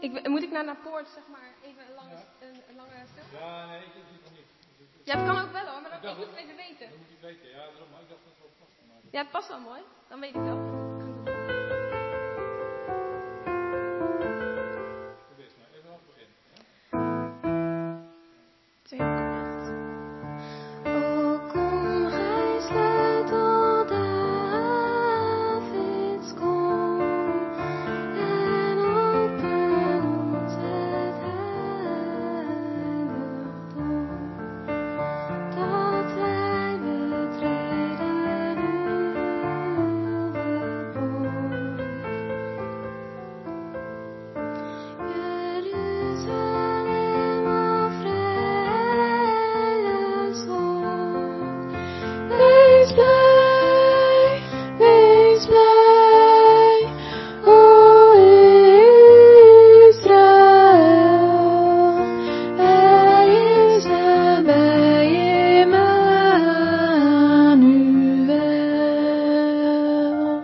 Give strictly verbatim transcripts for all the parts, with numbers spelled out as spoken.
Ik, moet ik naar naar poort, zeg maar, even een lange, Ja. een, een lange stil? Ja, nee, ik doe het niet. Ja, dat kan ook wel hoor, maar dan, Ik dacht ik moet het dat- even weten. Dat moet ik weten, ja, daarom, maar ik dacht dat het wel past. Maar dat- Ja, het past wel mooi. Dan weet ik wel. Probeer het maar even af het begin. Ja? Twee echt. O kom, gij sleutel Davids, kom en open ons het heiligdom, dat wij betreden uw poort. Jeruzalem, o vredesvolk, wees blij, wees blij, o Israël, hij is nabij, Immanuel.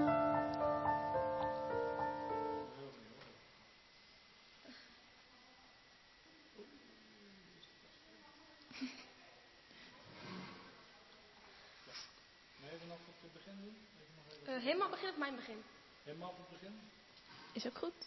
Nee, vanaf het begin doen? Even nog even. Uh, helemaal begin of mijn begin? Helemaal op het begin? Is ook goed.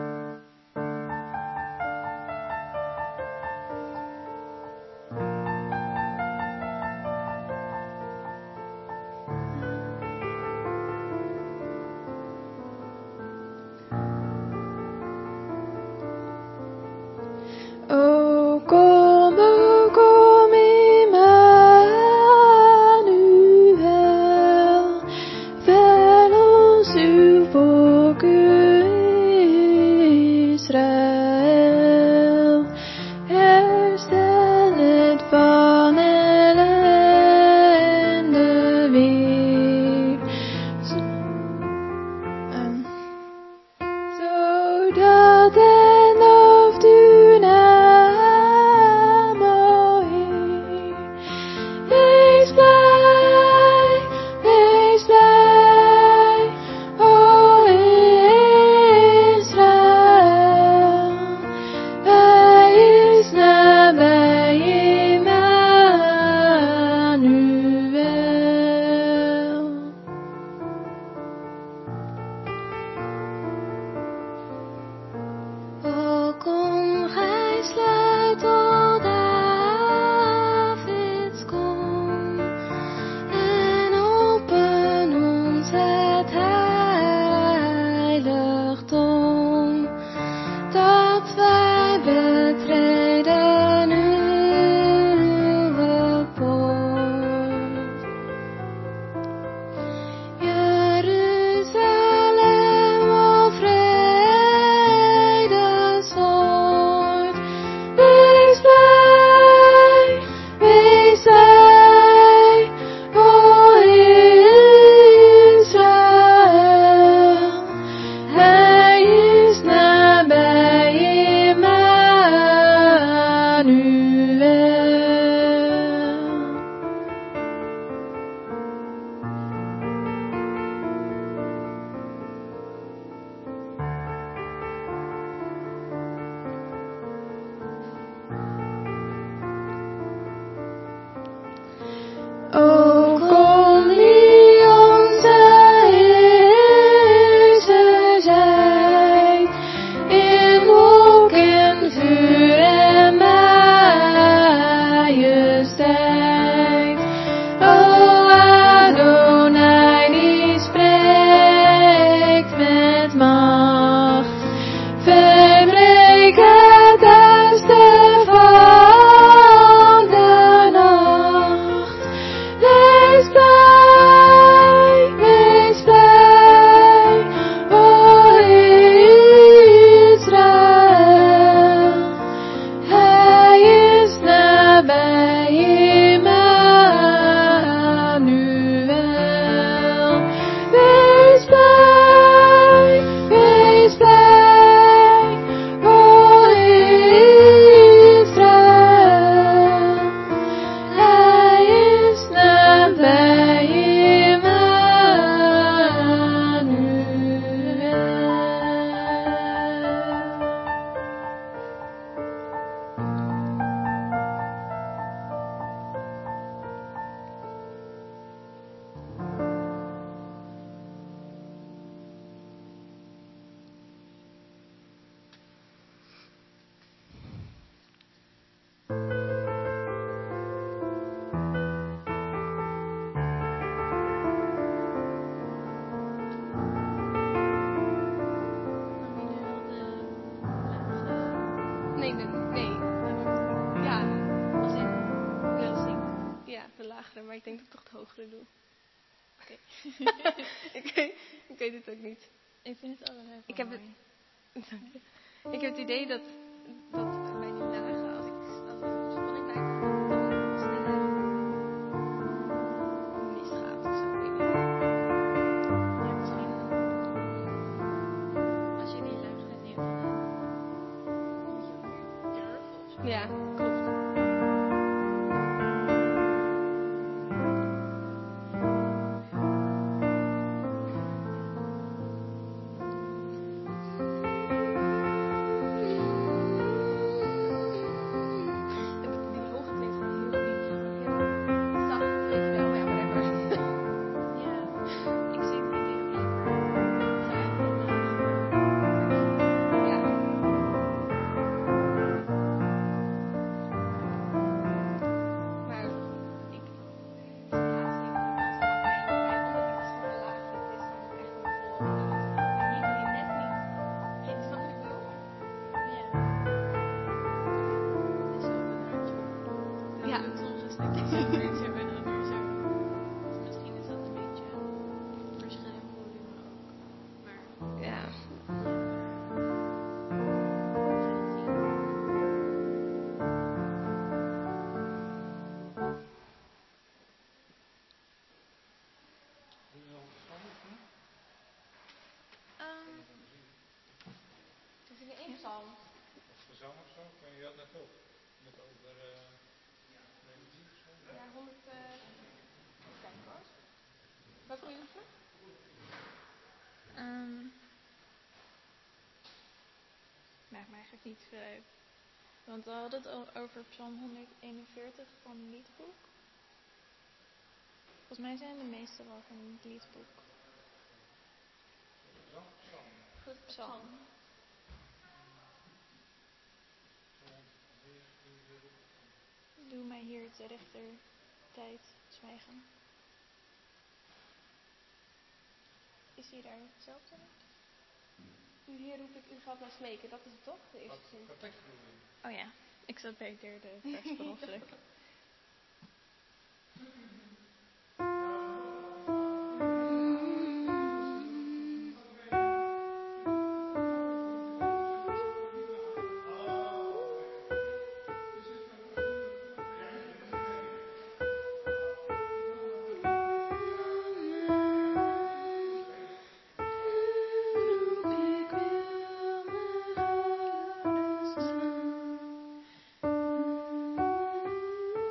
O kom, o kom, Immanuel, vel ons uw volk, uw nee, nee, nee. Ja, Als in wil zingen. ja, de lagere, maar ik denk dat ik toch de hogere doe. Oké. ik, weet, ik weet het ook niet. Ik vind het allebei Ik wel heb mooi. Ik heb het idee dat, dat bij die lage, als ik, als ik op spanning blijf, dat het dan sneller misgaat of zo. Ik weet niet. Ja, misschien als je die luistert neemt, dan moet je wel meer durven of zo. Ja, klopt. En die hoge klinkt gewoon heel lief, gewoon heel zacht, weet je wel. Ja, whatever. Ja, ik zing denk ik ook liever vijf en laag. Ja. Maar ik, ja, zeker ook als het bij, bij andere liedjes gewoon een laag zit, is dan ook echt mijn volle lied. Maar hier doe je net niet. Hey, snap je wat ik bedoel? Ja. Dus op een randje. Dan Ja. doe ik soms een stukje zo weer zo en dan weer zo. Dus misschien is dat een beetje verschil in volume ook. Maar Ja. we gaan het zien. Doe je nog een psalm oefenen? Ehm, We zingen één psalm. Of gezang of zo? Kun je dat net ook? Net over eh religie of zo? Ja, honderd. eh even kijken hoor. Wat wil je oefenen? ehm, maakt me eigenlijk niet veel uit. Want we hadden het al over Psalm honderdeenenveertig van het liedboek. Volgens mij zijn de meeste wel van het liedboek. Gezang of psalm? Goed, Psalm. Doe mij hier te rechter tijd zwijgen. Is hij daar hetzelfde mee? U Heer roep ik, u gaat mij smeken. Dat is het toch? De eerste zin. Wat tekst bedoel je? Oh ja, ik zat bij de derde vers per ongeluk. Ik wil mijn schouders slaan.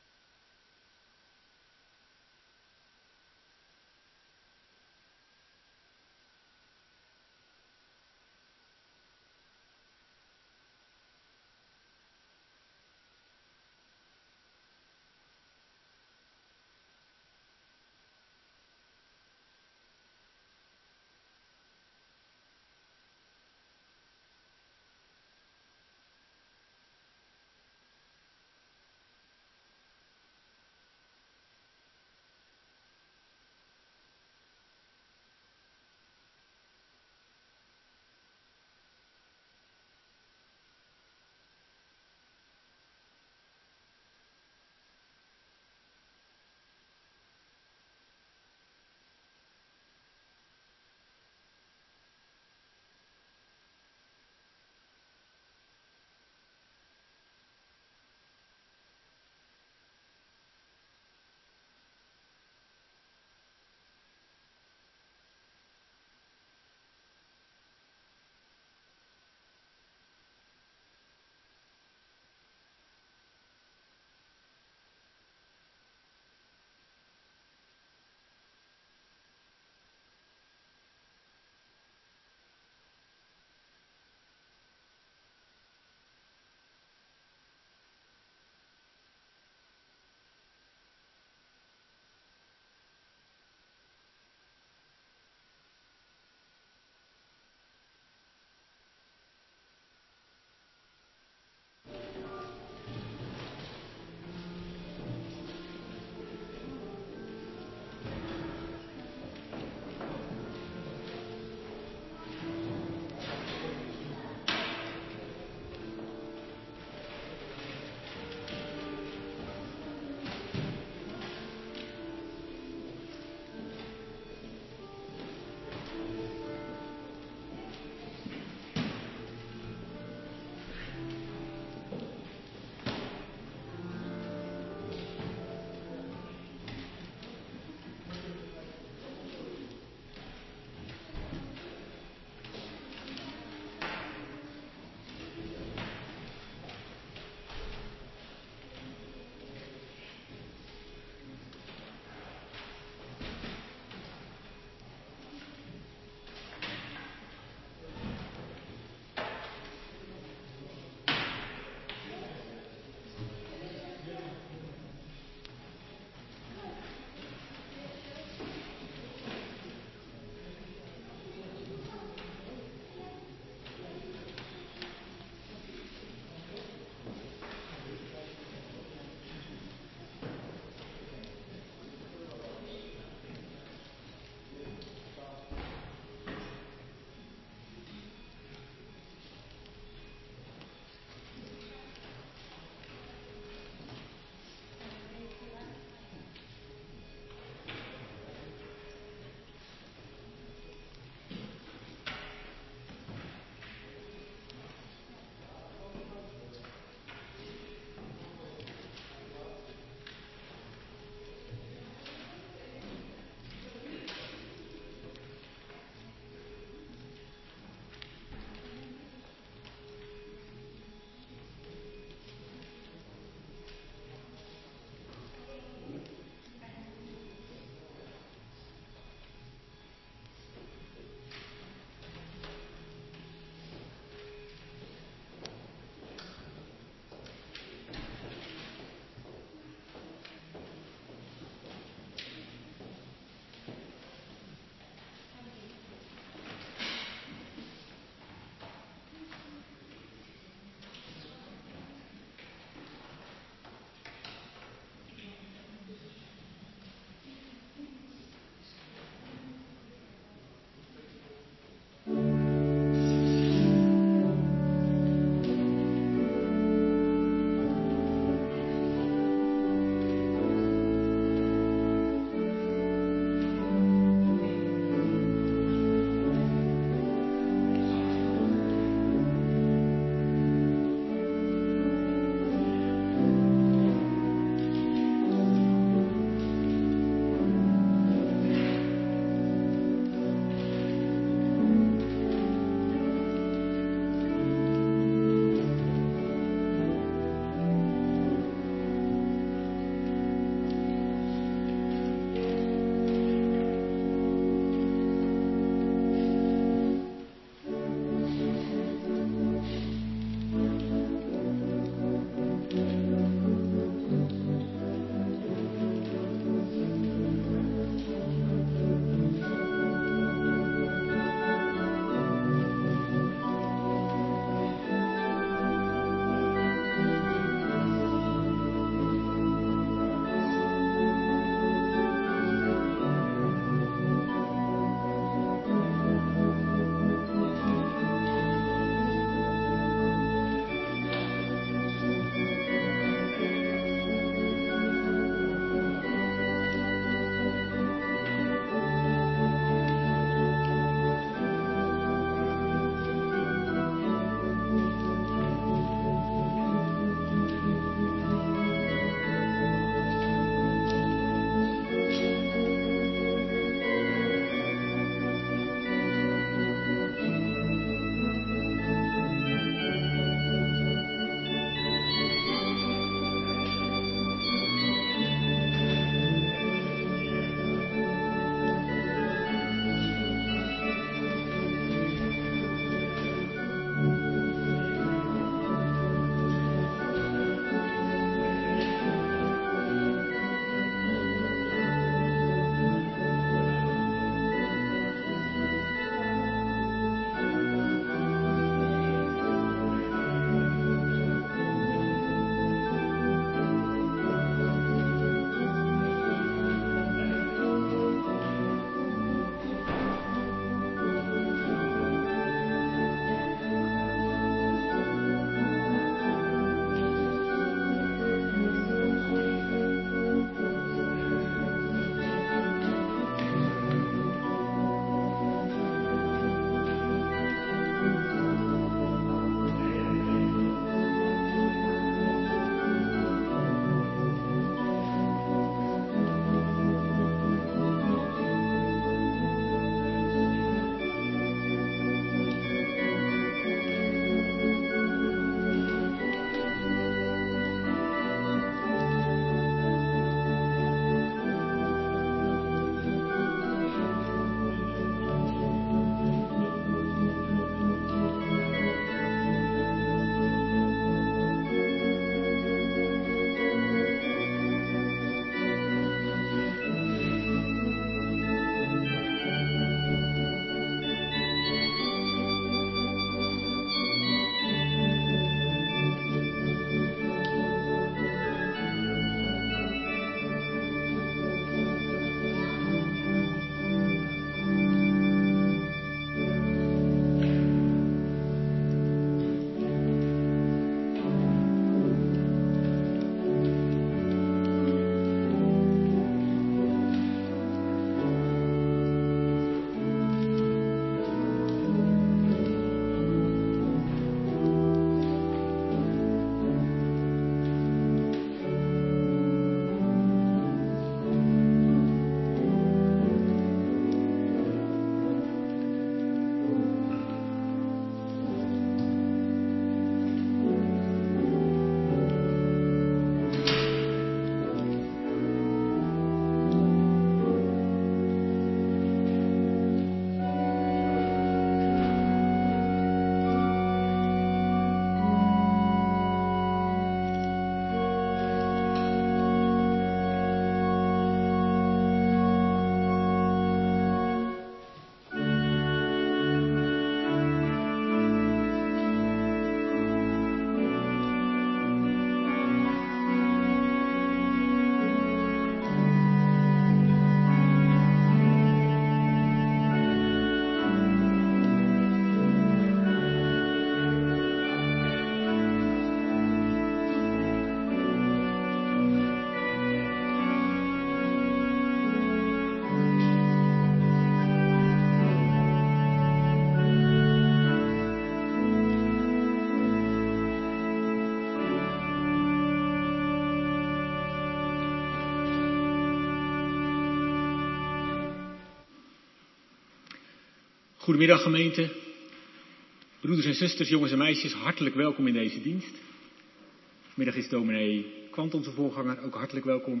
Goedemiddag gemeente, broeders en zusters, jongens en meisjes, hartelijk welkom in deze dienst. Vanmiddag is dominee Kwant onze voorganger, ook hartelijk welkom.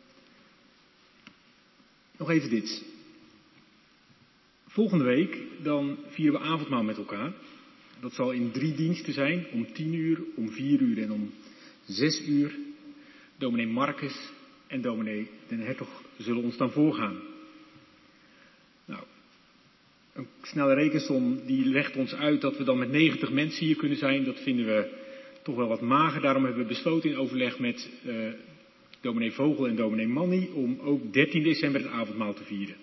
Nog even dit. Volgende week dan vieren we avondmaal met elkaar. Dat zal in drie diensten zijn, om tien uur, om vier uur en om zes uur. Dominee Marcus en dominee Den Hertog zullen ons dan voorgaan. Nou, een snelle rekensom die legt ons uit dat we dan met negentig mensen hier kunnen zijn. Dat vinden we toch wel wat mager. Daarom hebben we besloten in overleg met uh, dominee Vogel en dominee Manny om ook dertien december het avondmaal te vieren.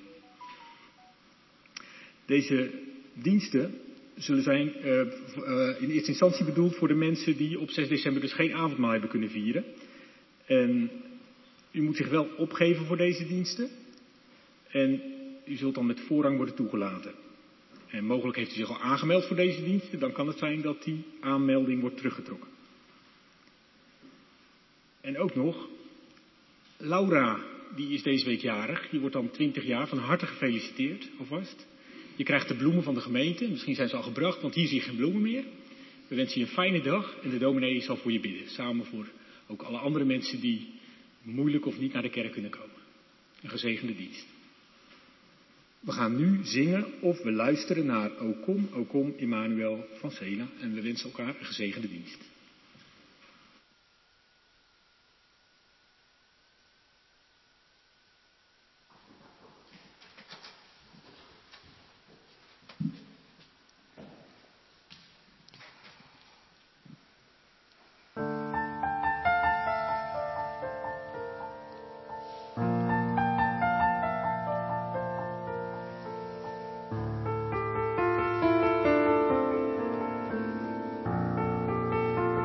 Deze diensten zullen zijn uh, uh, in eerste instantie bedoeld voor de mensen die op zes december dus geen avondmaal hebben kunnen vieren. En u moet zich wel opgeven voor deze diensten. En u zult dan met voorrang worden toegelaten. En mogelijk heeft u zich al aangemeld voor deze diensten. Dan kan het zijn dat die aanmelding wordt teruggetrokken. En ook nog, Laura, die is deze week jarig. Die wordt dan twintig jaar. Van harte gefeliciteerd alvast. Je krijgt de bloemen van de gemeente. Misschien zijn ze al gebracht, want hier zie je geen bloemen meer. We wensen je een fijne dag en de dominee zal voor je bidden. Samen voor ook alle andere mensen die moeilijk of niet naar de kerk kunnen komen. Een gezegende dienst. We gaan nu zingen of we luisteren naar O kom, O kom, Immanuel van Sela. En we wensen elkaar een gezegende dienst. O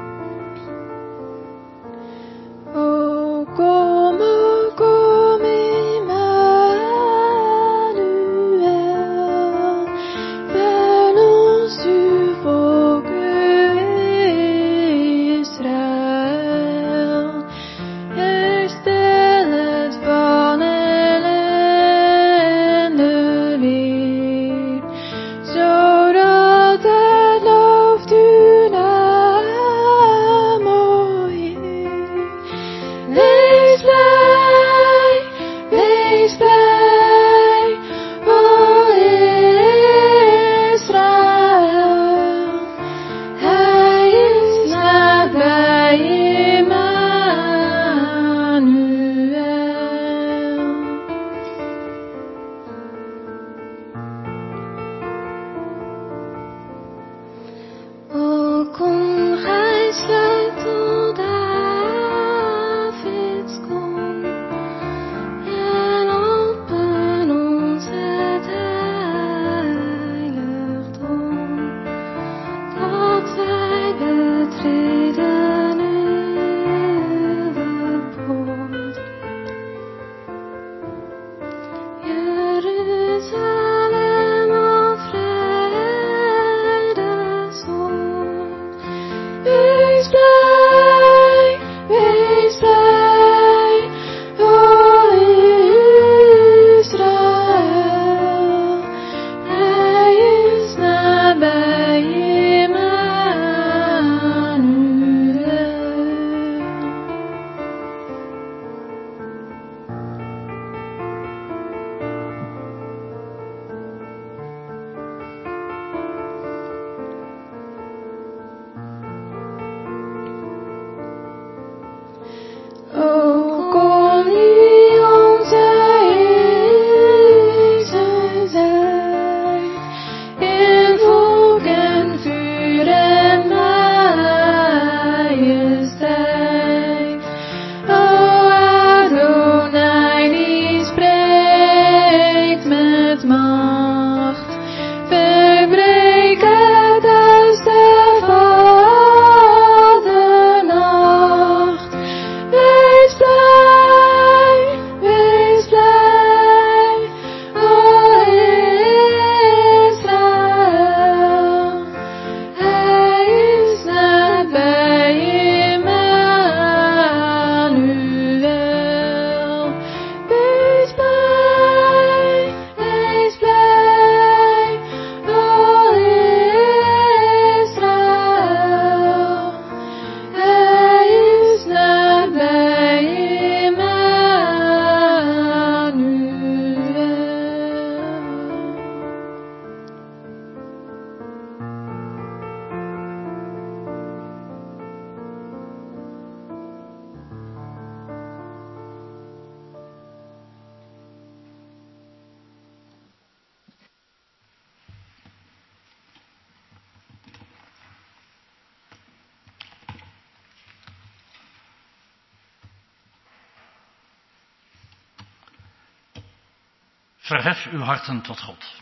verhef uw harten tot God.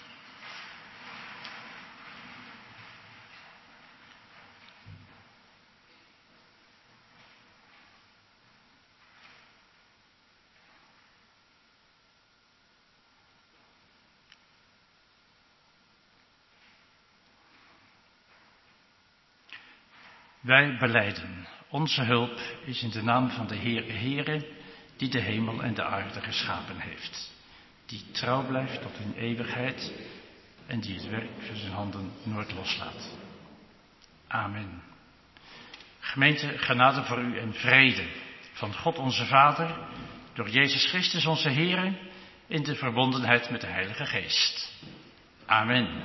Wij belijden, onze hulp is in de naam van de Heere Heere, die de hemel en de aarde geschapen heeft, die trouw blijft tot in eeuwigheid en die het werk van zijn handen nooit loslaat. Amen. Gemeente, genade voor u en vrede van God onze Vader, door Jezus Christus onze Heere, in de verbondenheid met de Heilige Geest. Amen.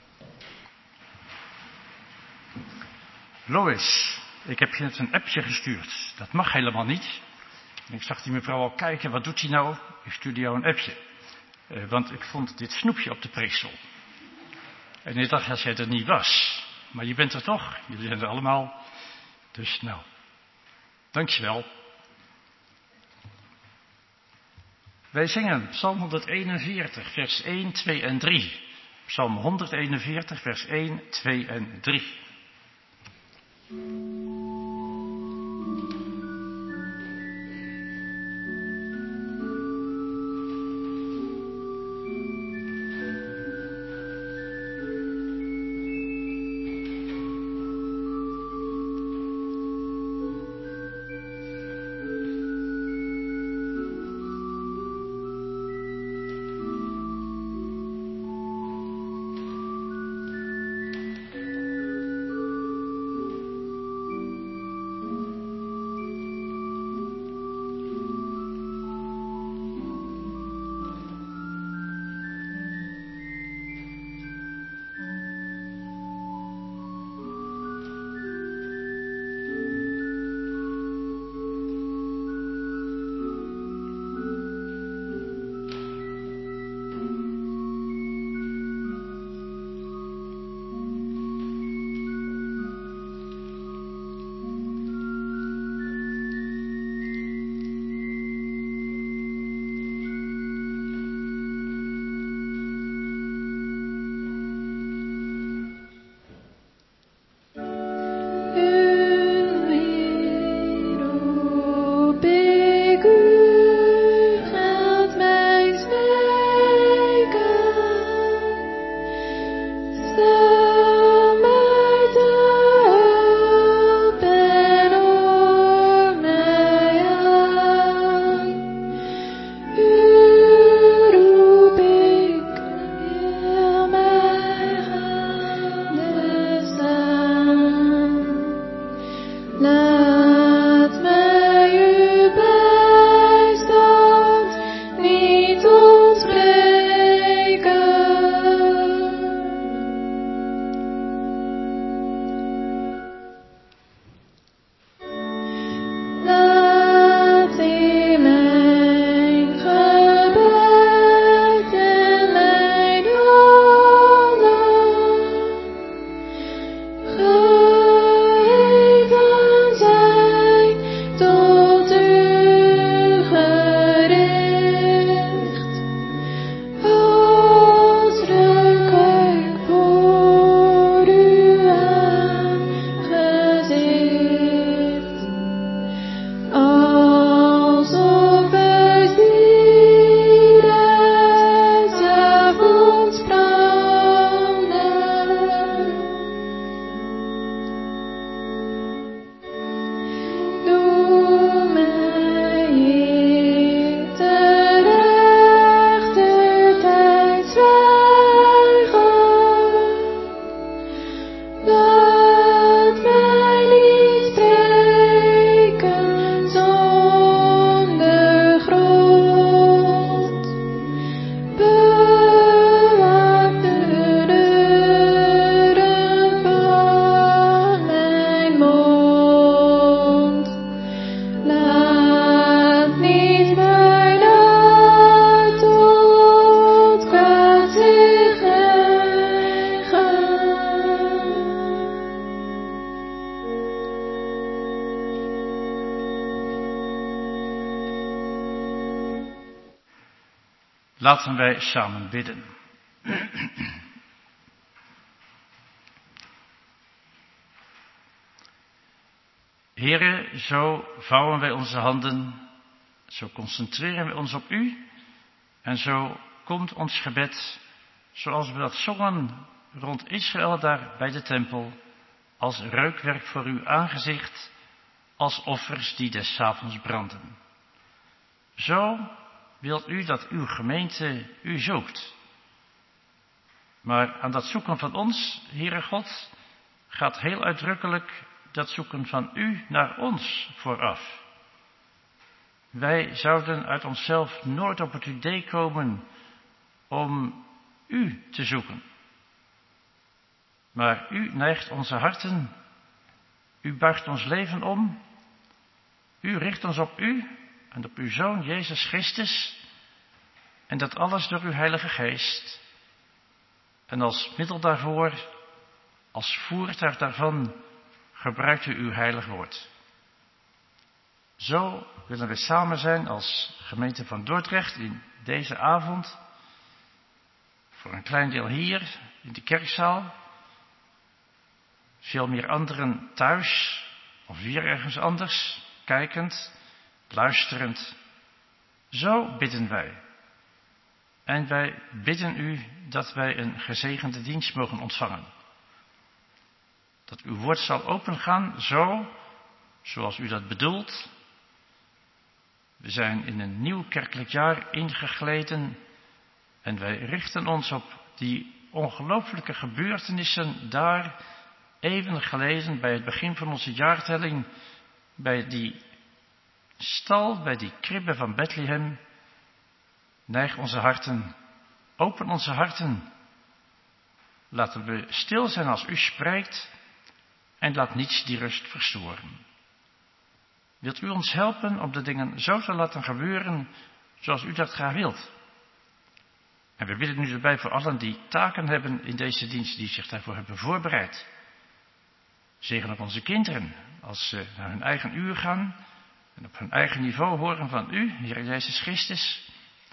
Lois, ik heb je net een appje gestuurd. Dat mag helemaal niet. En ik zag die mevrouw al kijken, wat doet hij nou? Ik stuurde jou een appje. Uh, want ik vond dit snoepje op de preesstoel. En ik dacht dat jij er niet was. Maar je bent er toch. Jullie zijn er allemaal. Dus nou, dankjewel. Wij zingen Psalm honderdeenenveertig, vers één, twee en drie. Psalm honderdeenenveertig, vers één, twee en drie. Laten wij samen bidden. Here, zo vouwen wij onze handen, zo concentreren we ons op U en zo komt ons gebed, zoals we dat zongen rond Israël daar bij de tempel, als reukwerk voor uw aangezicht, als offers die des avonds branden. Zo wilt u dat uw gemeente u zoekt. Maar aan dat zoeken van ons, Heere God, gaat heel uitdrukkelijk dat zoeken van u naar ons vooraf. Wij zouden uit onszelf nooit op het idee komen om u te zoeken. Maar u neigt onze harten, u buigt ons leven om, u richt ons op u en op uw Zoon Jezus Christus en dat alles door uw Heilige Geest. En als middel daarvoor, als voertuig daarvan, gebruikt u uw heilig woord. Zo willen we samen zijn als gemeente van Dordrecht in deze avond. Voor een klein deel hier in de kerkzaal. Veel meer anderen thuis of weer ergens anders, kijkend, luisterend. Zo bidden wij. En wij bidden u dat wij een gezegende dienst mogen ontvangen. Dat uw woord zal opengaan, zo, zoals u dat bedoelt. We zijn in een nieuw kerkelijk jaar ingegleden en wij richten ons op die ongelooflijke gebeurtenissen daar, even geleden bij het begin van onze jaartelling, bij die stal, bij die kribbe van Bethlehem. Neig onze harten, open onze harten. Laten we stil zijn als u spreekt en laat niets die rust verstoren. Wilt u ons helpen om de dingen zo te laten gebeuren zoals u dat graag wilt? En we bidden u erbij voor allen die taken hebben in deze dienst, die zich daarvoor hebben voorbereid. Zegen op onze kinderen, als ze naar hun eigen uur gaan en op hun eigen niveau horen van u, Heer Jezus Christus.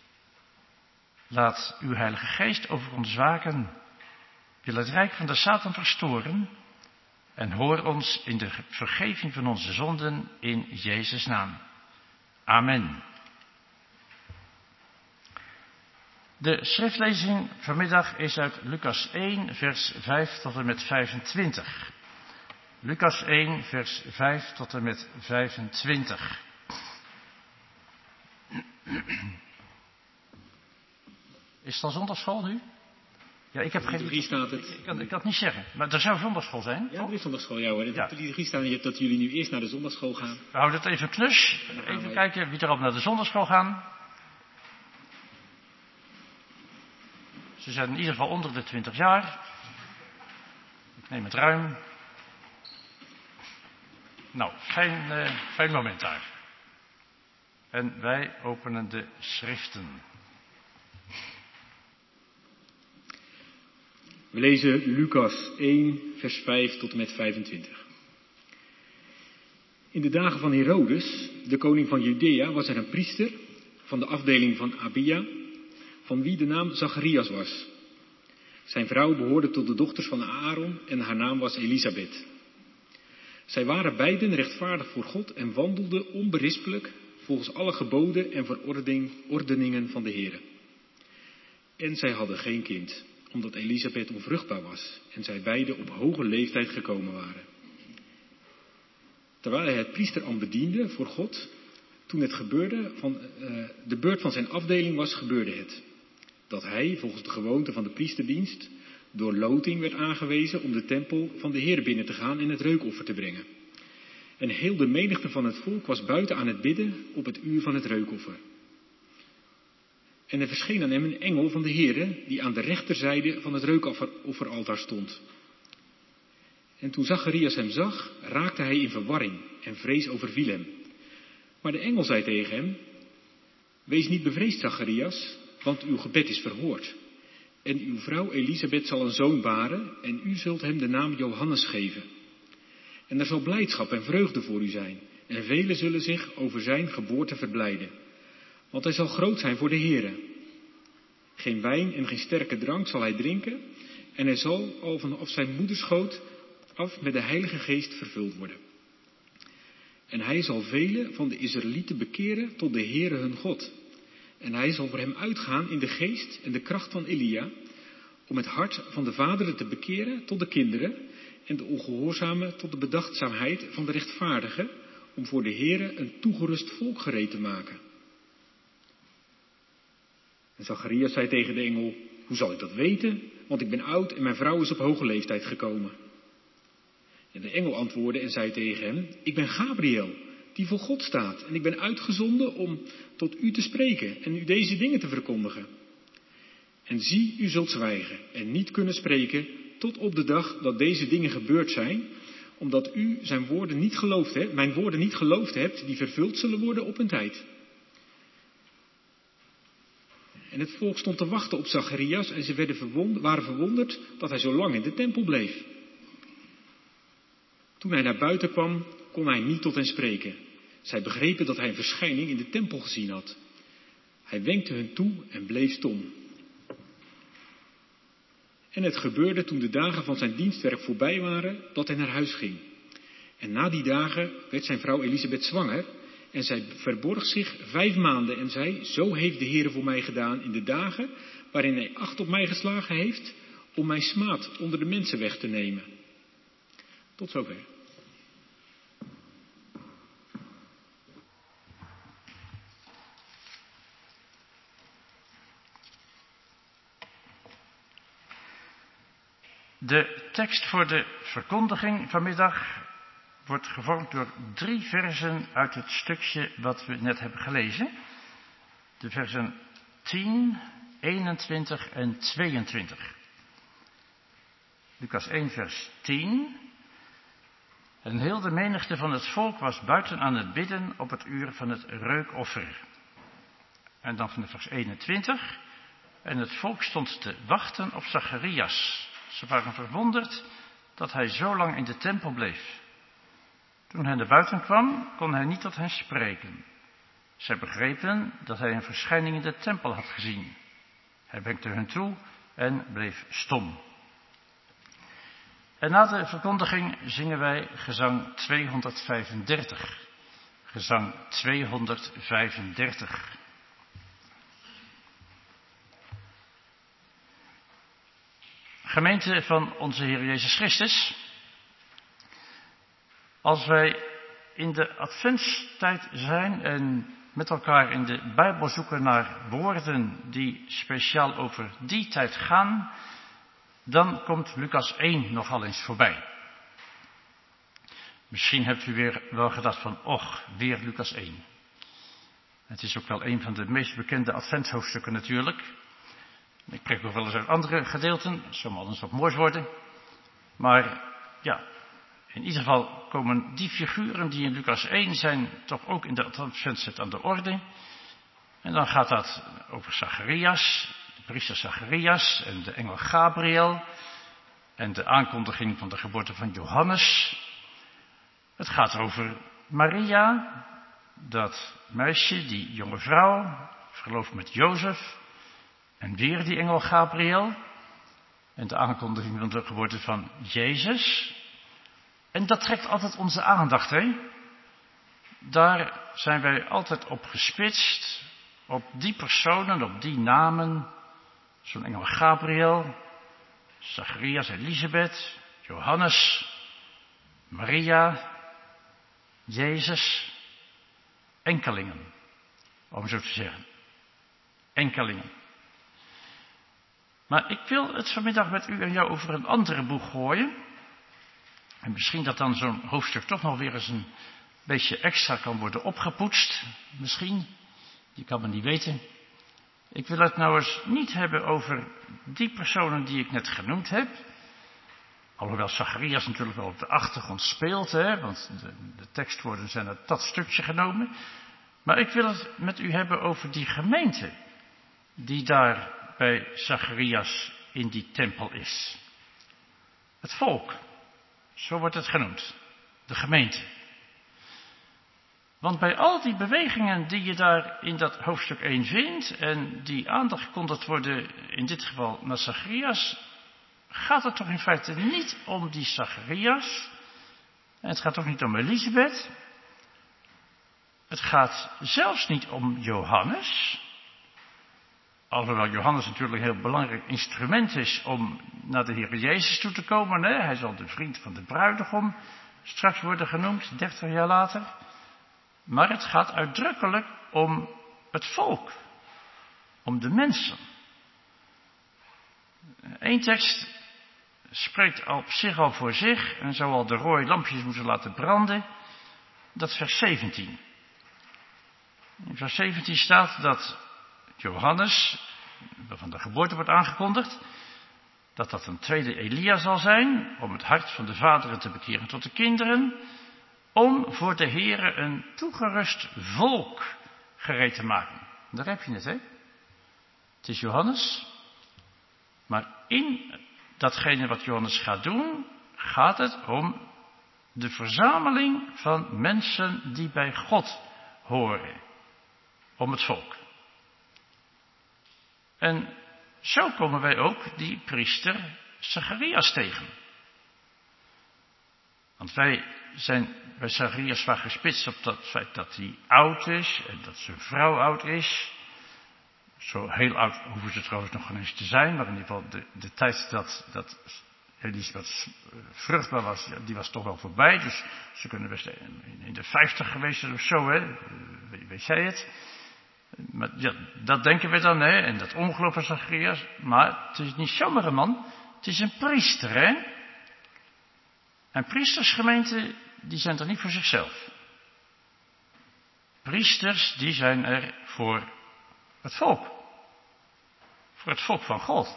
Laat uw Heilige Geest over ons waken, wil het rijk van de Satan verstoren en hoor ons in de vergeving van onze zonden in Jezus' naam. Amen. De schriftlezing vanmiddag is uit Lucas één, vers vijf tot en met vijfentwintig. Lucas één, vers vijf tot en met vijfentwintig. Is het al zondagschool nu? Ja, ik heb geen... liturgie staat het. Ik kan, ik kan het niet zeggen, maar er zou zondagschool zijn. Ja, er is zondagschool, ja hoor. Ja. Op de liturgie staat je dat jullie nu eerst naar de zondagschool gaan. We houden het even knus. Even kijken wie er al naar de zondagschool gaan. Ze zijn in ieder geval onder de twintig jaar. Ik neem het ruim. Nou, fijn, uh, fijn moment daar. En wij openen de schriften. We lezen Lucas één, vers vijf tot en met vijfentwintig. In de dagen van Herodes, de koning van Judea, was er een priester van de afdeling van Abia, van wie de naam Zacharias was. Zijn vrouw behoorde tot de dochters van Aaron en haar naam was Elisabeth. Zij waren beiden rechtvaardig voor God en wandelden onberispelijk volgens alle geboden en verordeningen van de Heere. En zij hadden geen kind, omdat Elisabeth onvruchtbaar was en zij beiden op hoge leeftijd gekomen waren. Terwijl hij het priesterambt bediende voor God, toen het gebeurde van uh, de beurt van zijn afdeling was, gebeurde het. Dat hij, volgens de gewoonte van de priesterdienst, door loting werd aangewezen om de tempel van de Heer binnen te gaan en het reukoffer te brengen. En heel de menigte van het volk was buiten aan het bidden op het uur van het reukoffer. En er verscheen aan hem een engel van de Heere, die aan de rechterzijde van het reukofferaltaar stond. En toen Zacharias hem zag, raakte hij in verwarring en vrees overviel hem. Maar de engel zei tegen hem: Wees niet bevreesd, Zacharias, want uw gebed is verhoord. En uw vrouw Elisabeth zal een zoon baren en u zult hem de naam Johannes geven. En er zal blijdschap en vreugde voor u zijn en velen zullen zich over zijn geboorte verblijden. Want hij zal groot zijn voor de Heere. Geen wijn en geen sterke drank zal hij drinken. En hij zal al vanaf zijn moederschoot af met de Heilige Geest vervuld worden. En hij zal velen van de Israëlieten bekeren tot de Heere hun God. En hij zal voor hem uitgaan in de geest en de kracht van Elia, om het hart van de vaderen te bekeren tot de kinderen en de ongehoorzamen tot de bedachtzaamheid van de rechtvaardigen, om voor de Heere een toegerust volk gereed te maken. En Zacharias zei tegen de engel: hoe zal ik dat weten? Want ik ben oud en mijn vrouw is op hoge leeftijd gekomen. En de engel antwoordde en zei tegen hem: ik ben Gabriel, die voor God staat, en ik ben uitgezonden om tot u te spreken en u deze dingen te verkondigen. En zie, u zult zwijgen en niet kunnen spreken tot op de dag dat deze dingen gebeurd zijn, omdat u zijn woorden niet geloofd hebt, mijn woorden niet geloofd hebt, die vervuld zullen worden op hun tijd. En het volk stond te wachten op Zacharias en ze werden verwond, waren verwonderd dat hij zo lang in de tempel bleef. Toen hij naar buiten kwam, kon hij niet tot hen spreken. Zij begrepen dat hij een verschijning in de tempel gezien had. Hij wenkte hun toe en bleef stom. En het gebeurde toen de dagen van zijn dienstwerk voorbij waren, dat hij naar huis ging. En na die dagen werd zijn vrouw Elisabeth zwanger. En zij verborg zich vijf maanden en zei: zo heeft de Heere voor mij gedaan in de dagen waarin hij acht op mij geslagen heeft, om mijn smaad onder de mensen weg te nemen. Tot zover. De tekst voor de verkondiging vanmiddag wordt gevormd door drie versen uit het stukje wat we net hebben gelezen. De versen tien, eenentwintig en tweeëntwintig. Lucas één vers tien. En heel de menigte van het volk was buiten aan het bidden op het uur van het reukoffer. En dan van de vers eenentwintig. En het volk stond te wachten op Zacharias. Ze waren verwonderd dat hij zo lang in de tempel bleef. Toen hij naar buiten kwam, kon hij niet tot hen spreken. Zij begrepen dat hij een verschijning in de tempel had gezien. Hij wenkte hun toe en bleef stom. En na de verkondiging zingen wij gezang tweehonderdvijfendertig. Gezang tweehonderdvijfendertig. Gemeente van onze Heer Jezus Christus. Als wij in de adventstijd zijn en met elkaar in de Bijbel zoeken naar woorden die speciaal over die tijd gaan, dan komt Lucas één nogal eens voorbij. Misschien hebt u weer wel gedacht van, och, weer Lucas één. Het is ook wel een van de meest bekende adventshoofdstukken natuurlijk. Ik trek nog wel eens uit andere gedeelten, het zou anders wat moois worden. Maar ja, in ieder geval komen die figuren die in Lucas één zijn toch ook in de adventstijd aan de orde. En dan gaat dat over Zacharias, de priester Zacharias en de engel Gabriel en de aankondiging van de geboorte van Johannes. Het gaat over Maria, dat meisje, die jonge vrouw, verloofd met Jozef. En weer die engel Gabriel. En de aankondiging van de geboorte van Jezus. En dat trekt altijd onze aandacht, hè? Daar zijn wij altijd op gespitst. Op die personen, op die namen. Zo'n engel Gabriel. Zacharias, Elisabeth. Johannes. Maria. Jezus. Enkelingen. Om zo te zeggen. Enkelingen. Maar ik wil het vanmiddag met u en jou over een andere boeg gooien. En misschien dat dan zo'n hoofdstuk toch nog weer eens een beetje extra kan worden opgepoetst. Misschien, je kan me niet weten. Ik wil het nou eens niet hebben over die personen die ik net genoemd heb. Alhoewel Zacharias natuurlijk wel op de achtergrond speelt, hè, want de, de tekstwoorden zijn uit dat stukje genomen. Maar ik wil het met u hebben over die gemeente die daar bij Zacharias in die tempel is. Het volk, zo wordt het genoemd. De gemeente. Want bij al die bewegingen die je daar in dat hoofdstuk één vindt en die aandacht gekondigd worden, in dit geval naar Zacharias, gaat het toch in feite niet om die Zacharias. En het gaat ook niet om Elisabeth. Het gaat zelfs niet om Johannes. Alhoewel Johannes natuurlijk een heel belangrijk instrument is om naar de Heer Jezus toe te komen. Hè? Hij zal de vriend van de bruidegom straks worden genoemd, dertig jaar later. Maar het gaat uitdrukkelijk om het volk. Om de mensen. Eén tekst spreekt op zich al voor zich en zou al de rode lampjes moeten laten branden. Dat is vers zeventien. In vers zeventien staat dat Johannes, waarvan de geboorte wordt aangekondigd, dat dat een tweede Elia zal zijn, om het hart van de vaderen te bekeren tot de kinderen, om voor de Heere een toegerust volk gereed te maken. Daar heb je het, hè? Het is Johannes, maar in datgene wat Johannes gaat doen, gaat het om de verzameling van mensen die bij God horen. Om het volk. En zo komen wij ook die priester Zacharias tegen. Want wij zijn bij Zacharias vaak gespitst op dat feit dat hij oud is en dat zijn vrouw oud is. Zo heel oud hoeven ze trouwens nog geen eens te zijn, maar in ieder geval de, de tijd dat, dat Elisabeth vruchtbaar was, die was toch wel voorbij. Dus ze kunnen best in de vijftig geweest zijn of zo, hè. Weet jij het? Maar ja, dat denken we dan, hè, en dat ongeloof van Zacharias. Maar het is niet zomaar een man, het is een priester, hè. En priestersgemeenten, die zijn er niet voor zichzelf. Priesters, die zijn er voor het volk. Voor het volk van God.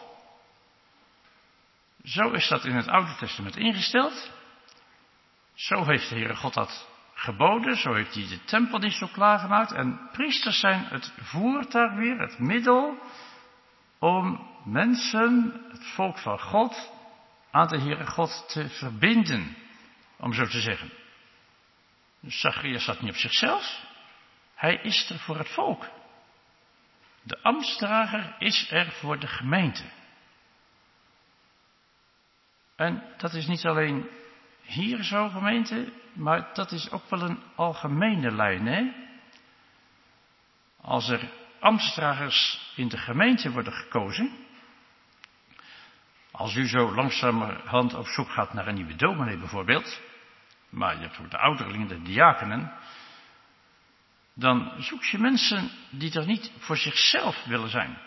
Zo is dat in het Oude Testament ingesteld. Zo heeft de Heere God dat geboden. Zo heeft hij de tempel niet zo klaargemaakt. En priesters zijn het voertuig weer, het middel, om mensen, het volk van God, aan de Heere God te verbinden. Om zo te zeggen. Dus Zacharias staat niet op zichzelf. Hij is er voor het volk. De ambtsdrager is er voor de gemeente. En dat is niet alleen hier zo, gemeente, maar dat is ook wel een algemene lijn, hè? Als er ambtsdragers in de gemeente worden gekozen, als u zo langzamerhand op zoek gaat naar een nieuwe dominee bijvoorbeeld, maar je hebt ook de ouderlingen, de diakenen, dan zoek je mensen die er niet voor zichzelf willen zijn.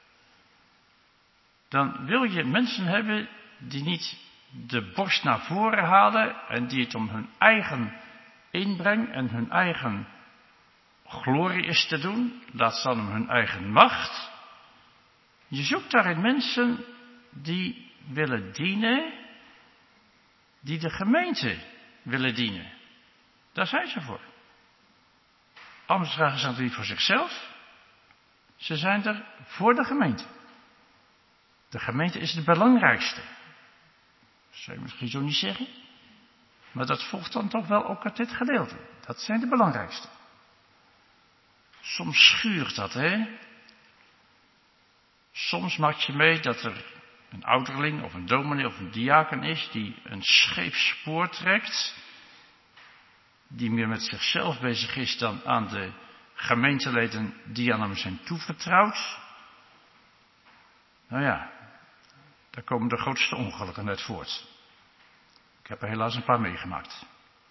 Dan wil je mensen hebben die niet de borst naar voren halen en die het om hun eigen inbreng en hun eigen glorie is te doen, laat staan om hun eigen macht. Je zoekt daarin mensen die willen dienen, die de gemeente willen dienen. Daar zijn ze voor. Ambtsdragers zijn er niet voor zichzelf. Ze zijn er voor de gemeente. De gemeente is het belangrijkste. Dat zou je misschien zo niet zeggen. Maar dat volgt dan toch wel ook uit dit gedeelte. Dat zijn de belangrijkste. Soms schuurt dat, hè. Soms maak je mee dat er een ouderling of een dominee of een diaken is die een scheef spoor trekt, die meer met zichzelf bezig is dan aan de gemeenteleden die aan hem zijn toevertrouwd. Nou ja, daar komen de grootste ongelukken uit voort. Ik heb er helaas een paar meegemaakt.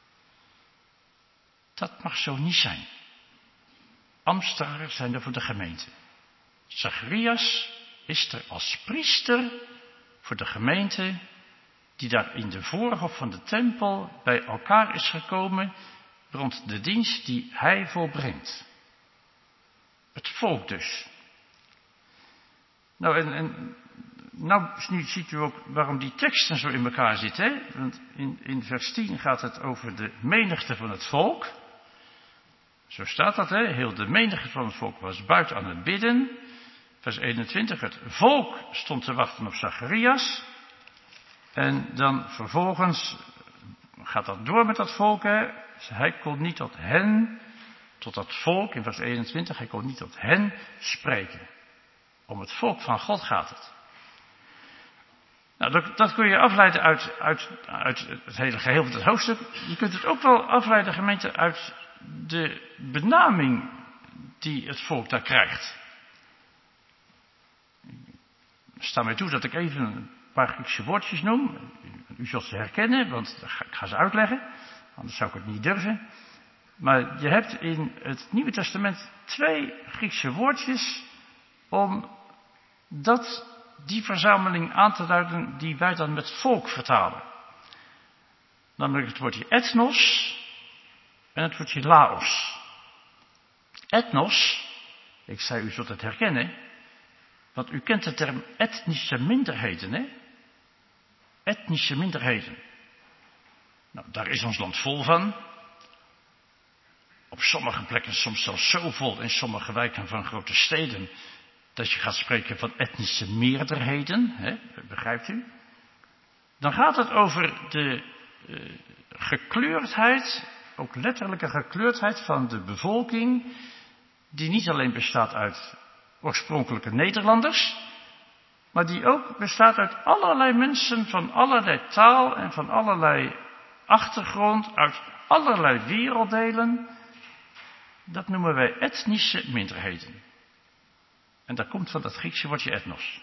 Dat mag zo niet zijn. Ambtsdragers zijn er voor de gemeente. Zacharias is er als priester voor de gemeente die daar in de voorhof van de tempel bij elkaar is gekomen rond de dienst die hij volbrengt. Het volk dus. Nou, en, en nou nu ziet u ook waarom die teksten zo in elkaar zitten. Hè? Want in, in vers tien gaat het over de menigte van het volk. Zo staat dat, hè? Heel de menigte van het volk was buiten aan het bidden. Vers eenentwintig, het volk stond te wachten op Zacharias. En dan vervolgens gaat dat door met dat volk, hè. Hij kon niet tot hen tot dat volk in vers eenentwintig. Hij kon niet tot hen spreken. Om het volk van God gaat het. Nou, dat, dat kun je afleiden uit, uit, uit het hele geheel van het hoofdstuk. Je kunt het ook wel afleiden, gemeente, uit de benaming die het volk daar krijgt. Sta mij toe dat ik even een paar Griekse woordjes noem. U zult ze herkennen, want ik ga ze uitleggen. Anders zou ik het niet durven. Maar je hebt in het Nieuwe Testament twee Griekse woordjes om dat, die verzameling aan te duiden die wij dan met volk vertalen. Namelijk het woordje ethnos en het woordje laos. Ethnos, ik zei u zult het herkennen, want u kent de term etnische minderheden, hè? Etnische minderheden. Nou, daar is ons land vol van. Op sommige plekken soms zelfs zo vol in sommige wijken van grote steden, dat je gaat spreken van etnische meerderheden, hè? Begrijpt u? Dan gaat het over de uh, gekleurdheid, ook letterlijke gekleurdheid van de bevolking, die niet alleen bestaat uit oorspronkelijke Nederlanders, maar die ook bestaat uit allerlei mensen van allerlei taal en van allerlei achtergrond, uit allerlei werelddelen. Dat noemen wij etnische minderheden. En dat komt van dat Griekse woordje ethnos.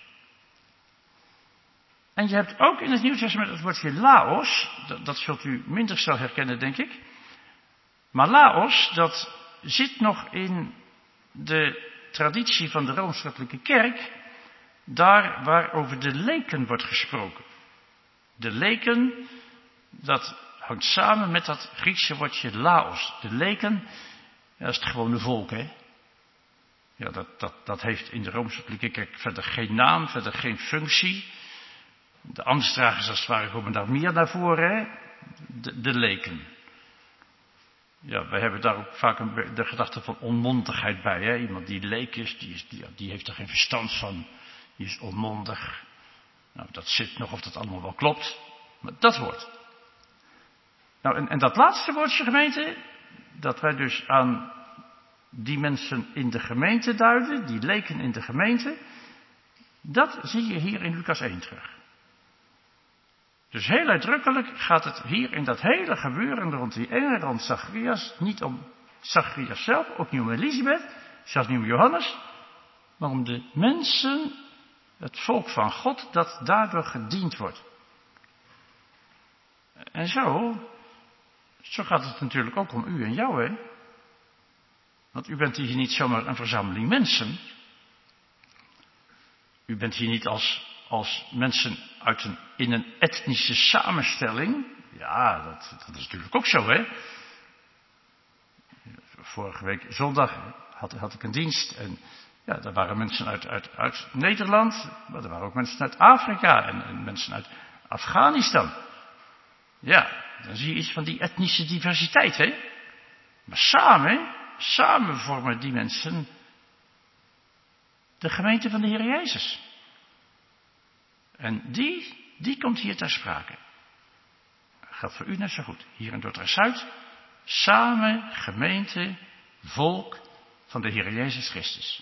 En je hebt ook in het Nieuwe Testament het woordje laos, dat, dat zult u minder snel herkennen, denk ik. Maar laos, dat zit nog in de traditie van de Rooms-Katholieke Kerk, daar waar over de leken wordt gesproken. De leken, dat hangt samen met dat Griekse woordje laos. De leken, dat is het gewone volk, hè. Ja, dat, dat, dat heeft in de Rooms-Katholieke Kerk verder geen naam, verder geen functie. De ambtsdragers als het ware komen daar meer naar voren, hè. De, de leken. Ja, wij hebben daar ook vaak een, de gedachte van onmondigheid bij, hè. Iemand die leek is, die, is die, die heeft er geen verstand van. Die is onmondig. Nou, dat zit nog of dat allemaal wel klopt. Maar dat woord. Nou, en, en dat laatste woordje, gemeente, dat wij dus aan die mensen in de gemeente duiden, die leken in de gemeente, dat zie je hier in Lucas één terug. Dus heel uitdrukkelijk gaat het hier in dat hele gebeuren rond die engel, rond Zacharias, niet om Zacharias zelf, ook niet om Elisabeth, zelfs niet om Johannes, maar om de mensen, het volk van God, dat daardoor gediend wordt. En zo, zo gaat het natuurlijk ook om u en jou, hè. Want u bent hier niet zomaar een verzameling mensen. U bent hier niet als, als mensen uit een, in een etnische samenstelling. Ja, dat, dat is natuurlijk ook zo, hè. Vorige week zondag had, had ik een dienst en ja, daar waren mensen uit, uit, uit Nederland, maar er waren ook mensen uit Afrika en, en mensen uit Afghanistan. Ja, dan zie je iets van die etnische diversiteit, hè. Maar samen, samen vormen die mensen de gemeente van de Heer Jezus. En die, die komt hier ter sprake. Dat geldt voor u net zo goed. Hier in Dordrecht-Zuid, samen gemeente, volk van de Heer Jezus Christus.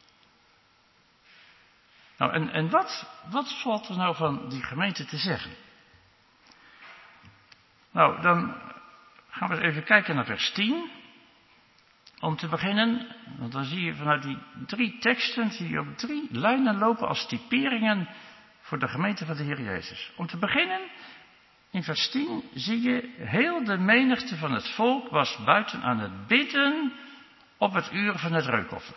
Nou, en, en wat, wat valt er nou van die gemeente te zeggen? Nou, dan gaan we eens even kijken naar vers tien. Om te beginnen, want dan zie je vanuit die drie teksten, zie je op drie lijnen lopen als typeringen voor de gemeente van de Heer Jezus. Om te beginnen, in vers tien zie je, heel de menigte van het volk was buiten aan het bidden op het uur van het reukoffer.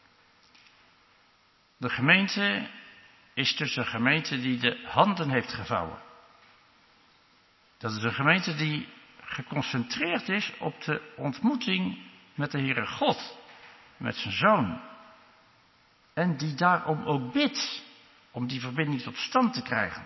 De gemeente is dus een gemeente die de handen heeft gevouwen. Dat is een gemeente die geconcentreerd is op de ontmoeting met de Heere God, met zijn Zoon. En die daarom ook bidt, om die verbinding tot stand te krijgen.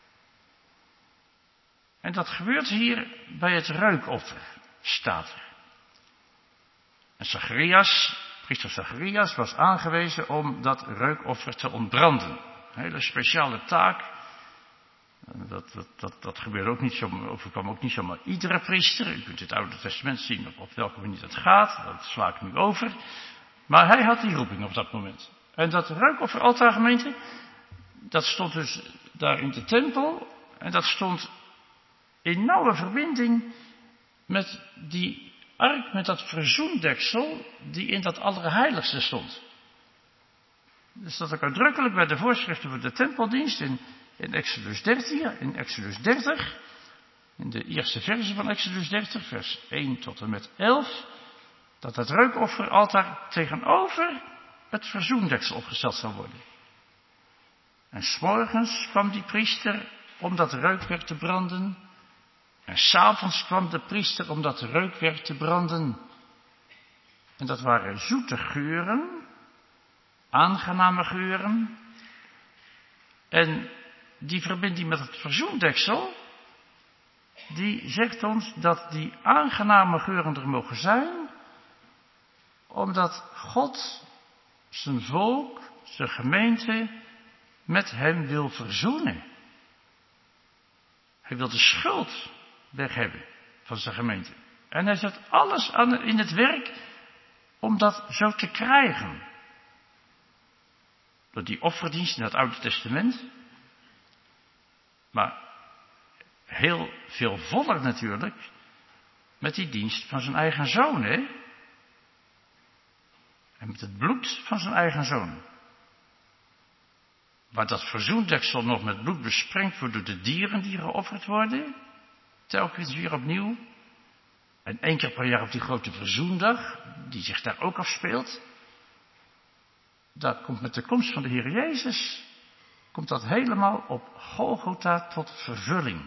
En dat gebeurt hier bij het reukoffer, staat er. En Zacharias, priester Zacharias, was aangewezen om dat reukoffer te ontbranden. Een hele speciale taak. Dat, dat, dat, dat gebeurde ook niet zomaar, overkwam ook niet zomaar iedere priester. U kunt het Oude Testament zien op, op welke manier dat gaat. Dat sla ik nu over. Maar hij had die roeping op dat moment. En dat reukofferaltaar, gemeente, dat stond dus daar in de tempel. En dat stond in nauwe verbinding met die ark, met dat verzoendeksel die in dat Allerheiligste stond. Dus dat ook uitdrukkelijk bij de voorschriften voor de tempeldienst in, in Exodus dertien, in Exodus dertig, in de eerste verse van Exodus dertig, vers één tot en met elf, dat het reukofferaltaar tegenover het verzoendeksel opgesteld zou worden. En 's morgens kwam die priester om dat reukwerk te branden. En 's avonds kwam de priester om dat reukwerk te branden. En dat waren zoete geuren, aangename geuren. En die verbinding met het verzoendeksel, die zegt ons dat die aangename geuren er mogen zijn, omdat God zijn volk, zijn gemeente, met hem wil verzoenen. Hij wil de schuld weg hebben van zijn gemeente. En hij zet alles aan in het werk om dat zo te krijgen. Door die offerdienst in het Oude Testament. Maar heel veelvuldig natuurlijk met die dienst van zijn eigen zoon, hè? En met het bloed van zijn eigen zoon. Waar dat verzoendeksel nog met bloed besprengd wordt door de dieren die geofferd worden. Telkens weer opnieuw. En één keer per jaar op die grote verzoendag, die zich daar ook afspeelt. Daar komt met de komst van de Heer Jezus, komt dat helemaal op Golgotha tot vervulling.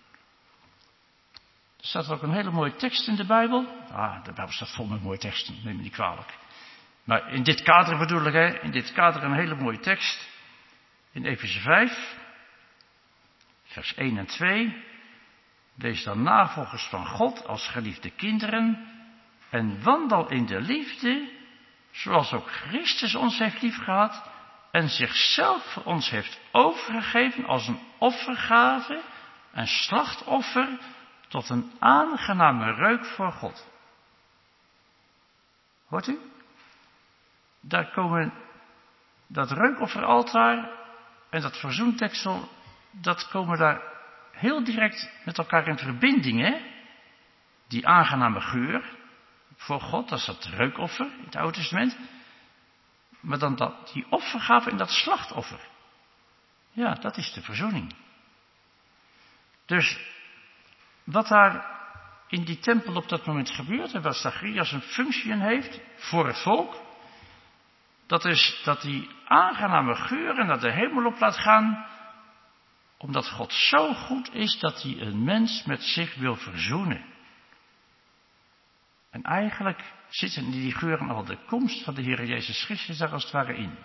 Er staat ook een hele mooie tekst in de Bijbel. Ah, de Bijbel staat vol met mooie teksten, neem me niet kwalijk. Maar in dit kader bedoel ik, hè, in dit kader een hele mooie tekst. In Efeze vijf, vers één en twee. Wees dan navolgers van God als geliefde kinderen en wandel in de liefde, zoals ook Christus ons heeft liefgehad en zichzelf voor ons heeft overgegeven als een offergave, een slachtoffer, tot een aangename reuk voor God. Hoort u? Daar komen dat reukofferaltaar en dat verzoendeksel, dat komen daar heel direct met elkaar in verbinding, hè? Die aangename geur voor God, dat is dat reukoffer in het Oude Testament. Maar dan dat, die offergave en dat slachtoffer. Ja, dat is de verzoening. Dus wat daar in die tempel op dat moment gebeurt, en wat Zacharias een functie in heeft voor het volk, dat is dat die aangename geuren naar de hemel op laat gaan, omdat God zo goed is dat hij een mens met zich wil verzoenen. En eigenlijk zitten in die geuren al de komst van de Heer Jezus Christus daar als het ware in.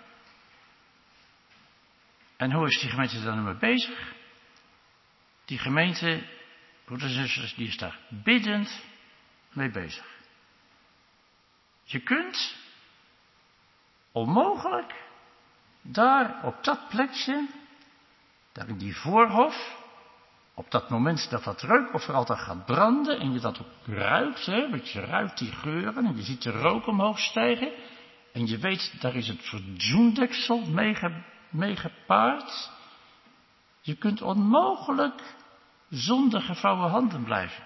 En hoe is die gemeente daar nu mee bezig? Die gemeente, broeders en zusters, die is daar biddend mee bezig. Je kunt onmogelijk daar op dat plekje, daar in die voorhof, op dat moment dat dat reukofferaltaar gaat branden en je dat ook ruikt, hè, want je ruikt die geuren en je ziet de rook omhoog stijgen en je weet, daar is het verzoendeksel mee, mee gepaard. Je kunt onmogelijk zonder gevouwen handen blijven.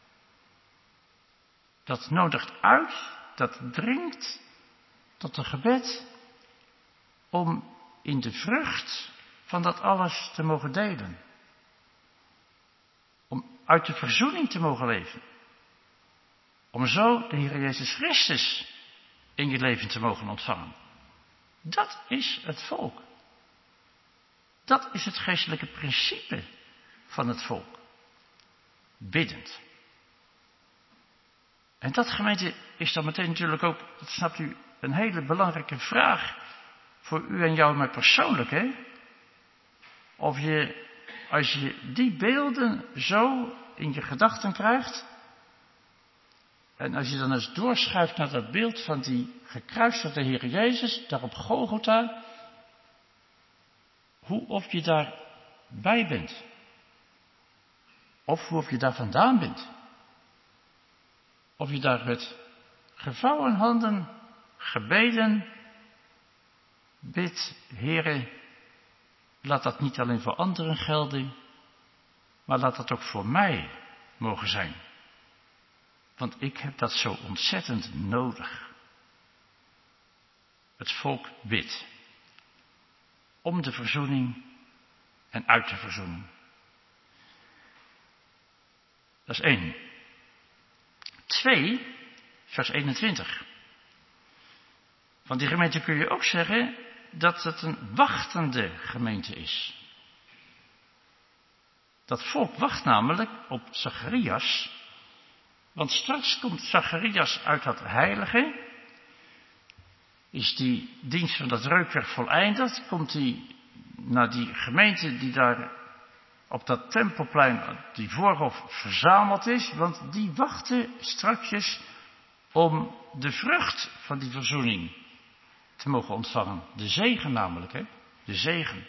Dat nodigt uit, dat dringt tot een gebed om in de vrucht van dat alles te mogen delen. Om uit de verzoening te mogen leven. Om zo de Heer Jezus Christus in je leven te mogen ontvangen. Dat is het volk. Dat is het geestelijke principe van het volk. Biddend. En dat, gemeente, is dan meteen natuurlijk ook, dat snapt u, een hele belangrijke vraag voor u en jou maar persoonlijk, hè? Of je, als je die beelden zo in je gedachten krijgt, en als je dan eens doorschuift naar dat beeld van die gekruisigde Heer Jezus, daar op Golgotha, hoe of je daarbij bent. Of hoe je daar vandaan bent. Of je daar met gevouwen handen, gebeden, bidt, Heere, laat dat niet alleen voor anderen gelden, maar laat dat ook voor mij mogen zijn. Want ik heb dat zo ontzettend nodig. Het volk bidt. Om de verzoening en uit de verzoening. Dat is één. Twee, vers eenentwintig. Van die gemeente kun je ook zeggen dat het een wachtende gemeente is. Dat volk wacht namelijk op Zacharias, want straks komt Zacharias uit dat heilige, is die dienst van dat reukwerk voleindigd, komt hij naar die gemeente die daar op dat tempelplein, die voorhof verzameld is, want die wachten strakjes om de vrucht van die verzoening te mogen ontvangen. De zegen namelijk, hè? De zegen.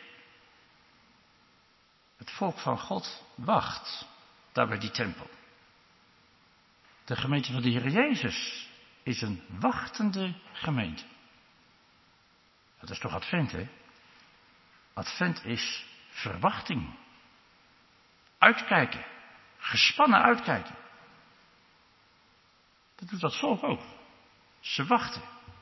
Het volk van God wacht daar bij die tempel. De gemeente van de Heer Jezus is een wachtende gemeente. Dat is toch Advent, hè? Advent is verwachting. Uitkijken. Gespannen uitkijken. Dat doet dat volk ook. Ze wachten.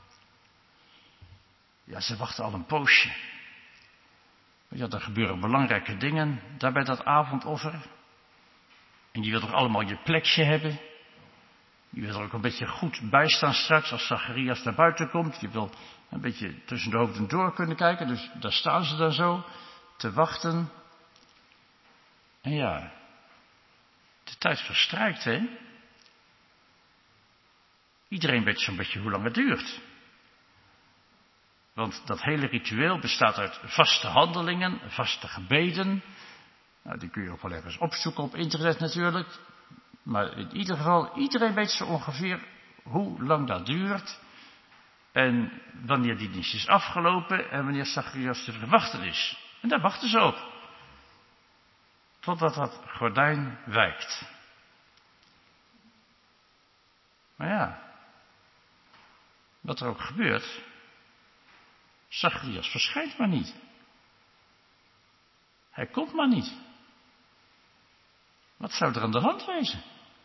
Ja, ze wachten al een poosje. Ja, er gebeuren belangrijke dingen daar bij dat avondoffer. En je wilt toch allemaal je plekje hebben. Je wilt er ook een beetje goed bij staan straks als Zacharias naar buiten komt. Je wilt een beetje tussen de hoofden door kunnen kijken. Dus daar staan ze dan zo te wachten. En ja, de tijd verstrijkt, hè. Iedereen weet zo'n beetje hoe lang het duurt. Want dat hele ritueel bestaat uit vaste handelingen, vaste gebeden. Nou, die kun je ook wel ergens opzoeken op internet natuurlijk. Maar in ieder geval, iedereen weet zo ongeveer hoe lang dat duurt. En wanneer die dienst is afgelopen en wanneer Zacharias te verwachten is. En daar wachten ze op. Totdat dat gordijn wijkt. Maar ja, wat er ook gebeurt, Zacharias verschijnt maar niet. Hij komt maar niet. Wat zou er aan de hand wezen?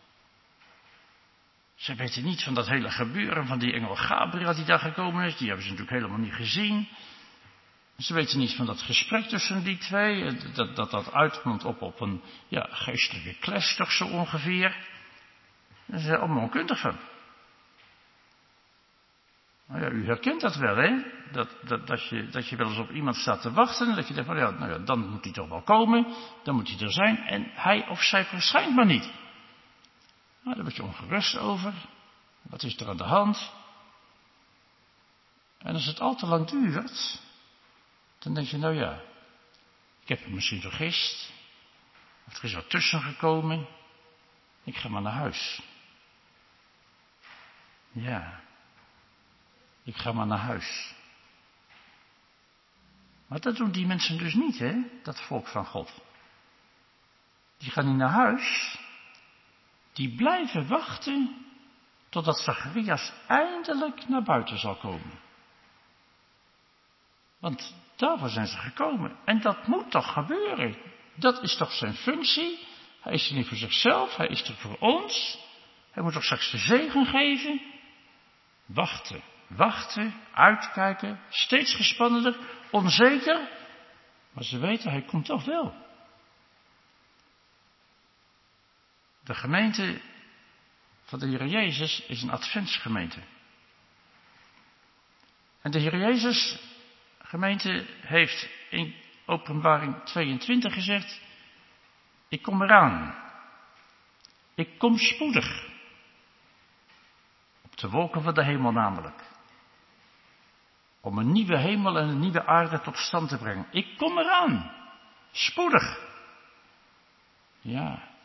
Ze weten niet van dat hele gebeuren van die engel Gabriel die daar gekomen is. Die hebben ze natuurlijk helemaal niet gezien. Ze weten niet van dat gesprek tussen die twee. Dat dat, dat uitmondt op, op een ja, geestelijke clash toch zo ongeveer. Daar zijn ze allemaal onkundig van. Nou ja, u herkent dat wel, hè? Dat, dat, dat, je, dat je wel eens op iemand staat te wachten. Dat je denkt, van, ja, nou ja, dan moet hij toch wel komen. Dan moet hij er zijn. En hij of zij verschijnt maar niet. Nou, daar word je ongerust over. Wat is er aan de hand? En als het al te lang duurt, dan denk je, nou ja, ik heb hem misschien vergist. Of er is wat tussen gekomen. Ik ga maar naar huis. Ja. Ik ga maar naar huis. Maar dat doen die mensen dus niet, hè? Dat volk van God. Die gaan niet naar huis. Die blijven wachten totdat Zacharias eindelijk naar buiten zal komen. Want daarvoor zijn ze gekomen. En dat moet toch gebeuren. Dat is toch zijn functie. Hij is er niet voor zichzelf, hij is er voor ons. Hij moet toch straks de zegen geven. Wachten. Wachten, uitkijken, steeds gespannender, onzeker. Maar ze weten, hij komt toch wel. De gemeente van de Heer Jezus is een adventsgemeente. En de Heer Jezus, gemeente, heeft in Openbaring tweeëntwintig gezegd, ik kom eraan. Ik kom spoedig. Op de wolken van de hemel namelijk. Om een nieuwe hemel en een nieuwe aarde tot stand te brengen. Ik kom eraan. Spoedig. Ja.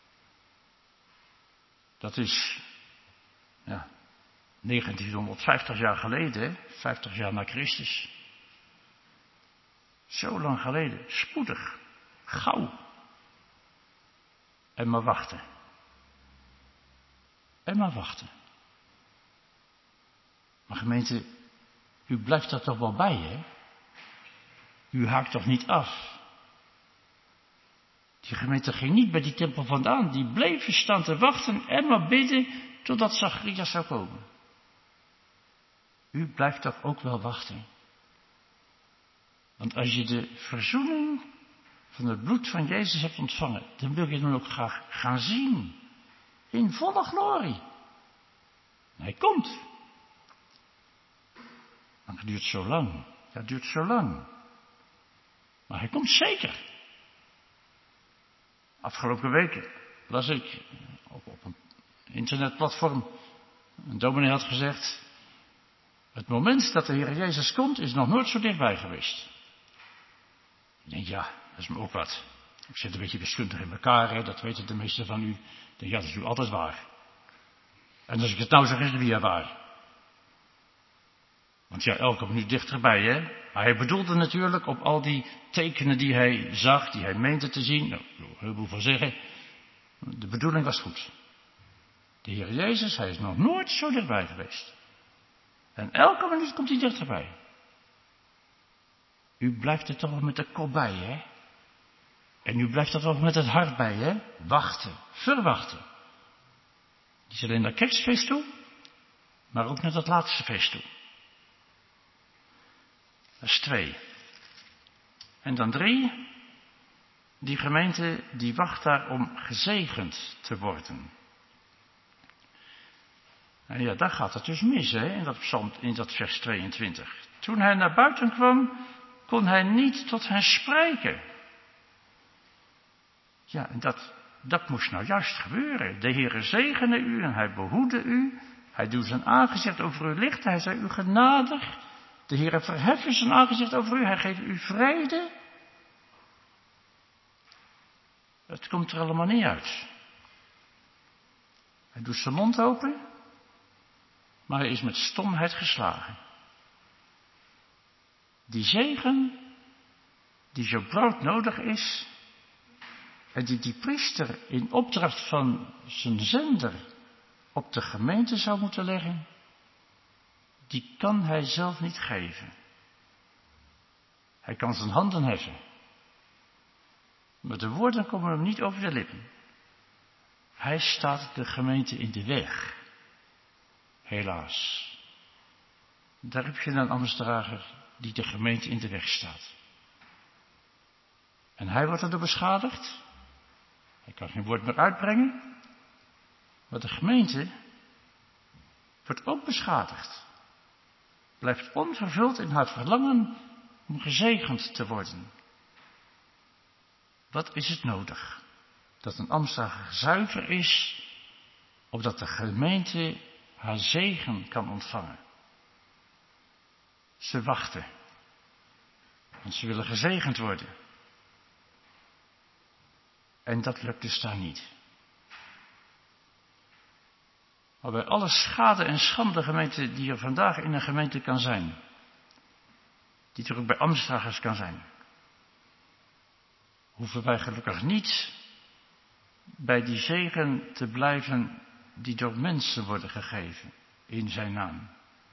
Dat is, ja, negentienhonderdvijftig jaar geleden, hè? vijftig jaar na Christus. Zo lang geleden. Spoedig. Gauw. En maar wachten. En maar wachten. Maar gemeente, u blijft er toch wel bij, hè? U haakt toch niet af? Die gemeente ging niet bij die tempel vandaan. Die bleven staan te wachten en maar bidden totdat Zacharias zou komen. U blijft toch ook wel wachten? Want als je de verzoening van het bloed van Jezus hebt ontvangen, dan wil je dan ook graag gaan zien. In volle glorie. Hij komt. Maar het duurt zo lang. Ja, het duurt zo lang. Maar hij komt zeker. Afgelopen weken las ik op, op een internetplatform. Een dominee had gezegd: het moment dat de Heer Jezus komt is nog nooit zo dichtbij geweest. Ik denk, ja, dat is me ook wat. Ik zit een beetje wiskundig in elkaar, hè, dat weten de meesten van u. Ik denk, ja, dat is natuurlijk altijd waar. En als ik het nou zeg, is het weer waar. Want ja, elke minuut dichterbij, hè. Maar hij bedoelde natuurlijk op al die tekenen die hij zag, die hij meende te zien. Nou, ik wil heel veel van zeggen. De bedoeling was goed. De Heer Jezus, hij is nog nooit zo dichtbij geweest. En elke minuut komt hij dichterbij. U blijft er toch wel met de kop bij, hè? En u blijft er toch met het hart bij, hè? Wachten, verwachten. Niet alleen naar kerstfeest toe, maar ook naar dat laatste feest toe. Dat is twee. En dan drie. Die gemeente die wacht daar om gezegend te worden. En ja, daar gaat het dus mis, hè, in dat psalm, in dat vers tweeëntwintig. Toen hij naar buiten kwam, kon hij niet tot hen spreken. Ja, en dat, dat moest nou juist gebeuren. De Heere zegene u en hij behoede u. Hij doet zijn aangezicht over u licht. Hij zij u genadig. De Heere verheffen zijn aangezicht over u. Hij geeft u vrede. Het komt er allemaal niet uit. Hij doet zijn mond open. Maar hij is met stomheid geslagen. Die zegen, die zo broodnodig is, en die die priester in opdracht van zijn zender op de gemeente zou moeten leggen, die kan hij zelf niet geven. Hij kan zijn handen heffen. Maar de woorden komen hem niet over de lippen. Hij staat de gemeente in de weg. Helaas. Daar heb je een ambtsdrager die de gemeente in de weg staat. En hij wordt erdoor beschadigd. Hij kan geen woord meer uitbrengen. Maar de gemeente wordt ook beschadigd. Blijft onvervuld in haar verlangen om gezegend te worden. Wat is het nodig? Dat een ambtsdrager zuiver is, opdat de gemeente haar zegen kan ontvangen. Ze wachten. Want ze willen gezegend worden. En dat lukt dus daar niet. Maar bij alle schade en schande gemeente die er vandaag in een gemeente kan zijn. Die er ook bij ambtsdragers kan zijn. Hoeven wij gelukkig niet bij die zegen te blijven die door mensen worden gegeven in zijn naam.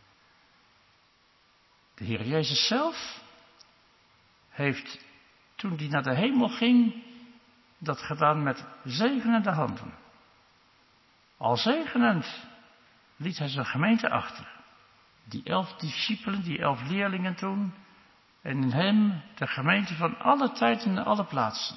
De Heer Jezus zelf heeft, toen hij naar de hemel ging, dat gedaan met zegenende handen. Al zegenend liet hij zijn gemeente achter. Die elf discipelen, die elf leerlingen toen. En in hem de gemeente van alle tijden en alle plaatsen.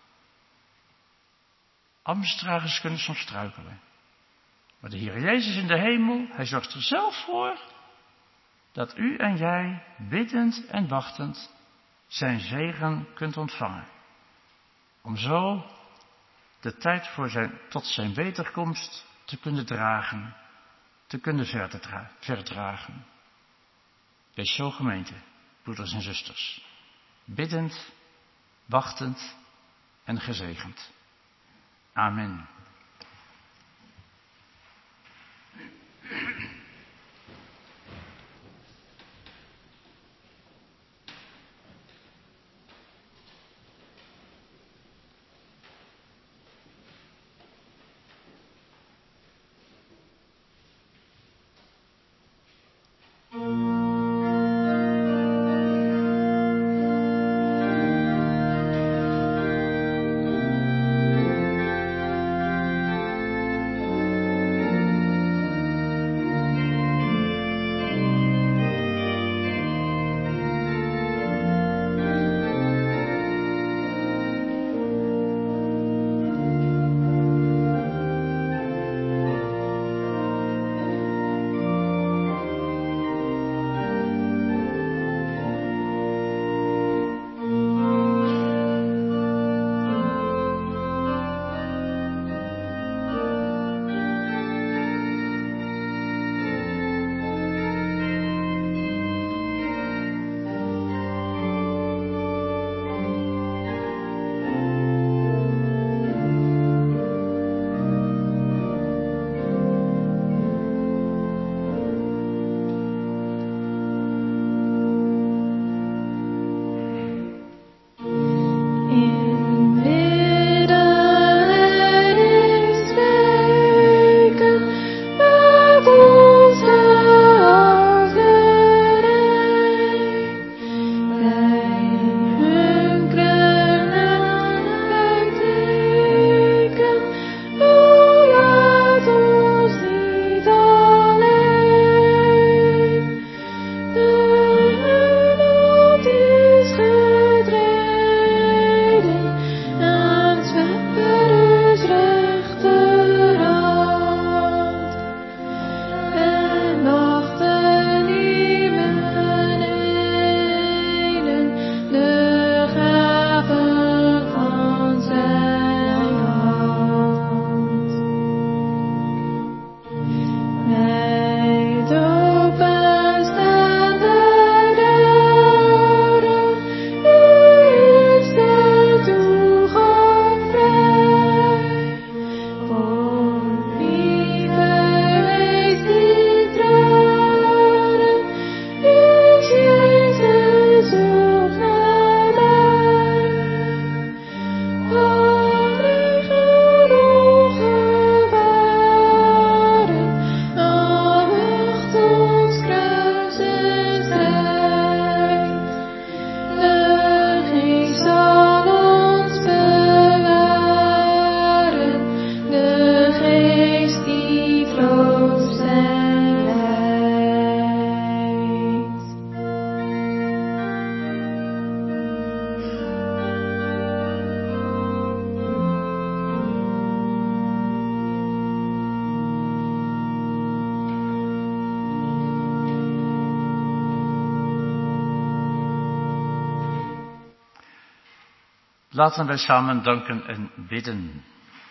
Ambtsdragers kunnen soms struikelen. Maar de Heer Jezus in de hemel, hij zorgt er zelf voor dat u en jij, biddend en wachtend, zijn zegen kunt ontvangen. Om zo de tijd voor zijn, tot zijn wederkomst te kunnen dragen, te kunnen verder verdragen. Wees zo gemeente, broeders en zusters, biddend, wachtend en gezegend. Amen. Laten wij samen danken en bidden.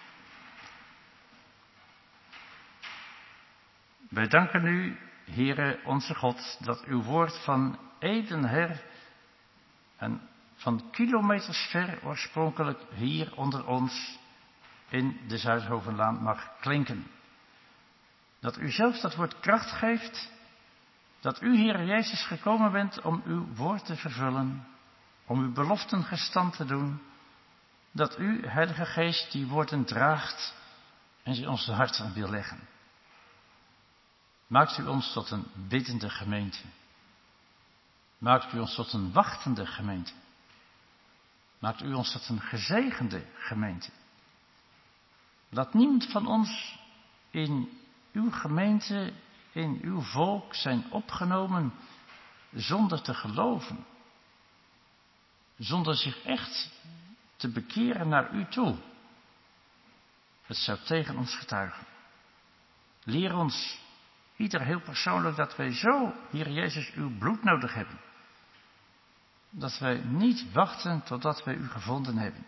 Wij danken u, Heere onze God, dat uw woord van eden her en van kilometers ver oorspronkelijk hier onder ons in de Zuidhovenlaan mag klinken. Dat u zelf dat woord kracht geeft, dat u, Heer Jezus, gekomen bent om uw woord te vervullen, om uw beloften gestand te doen, dat u, Heilige Geest, die woorden draagt en ze in onze harten wil leggen. Maakt u ons tot een biddende gemeente. Maakt u ons tot een wachtende gemeente. Maakt u ons tot een gezegende gemeente. Laat niemand van ons in uw gemeente, in uw volk zijn opgenomen zonder te geloven. Zonder zich echt te bekeren naar u toe. Het zou tegen ons getuigen. Leer ons, ieder heel persoonlijk, dat wij zo, Heer Jezus, uw bloed nodig hebben. Dat wij niet wachten totdat wij u gevonden hebben.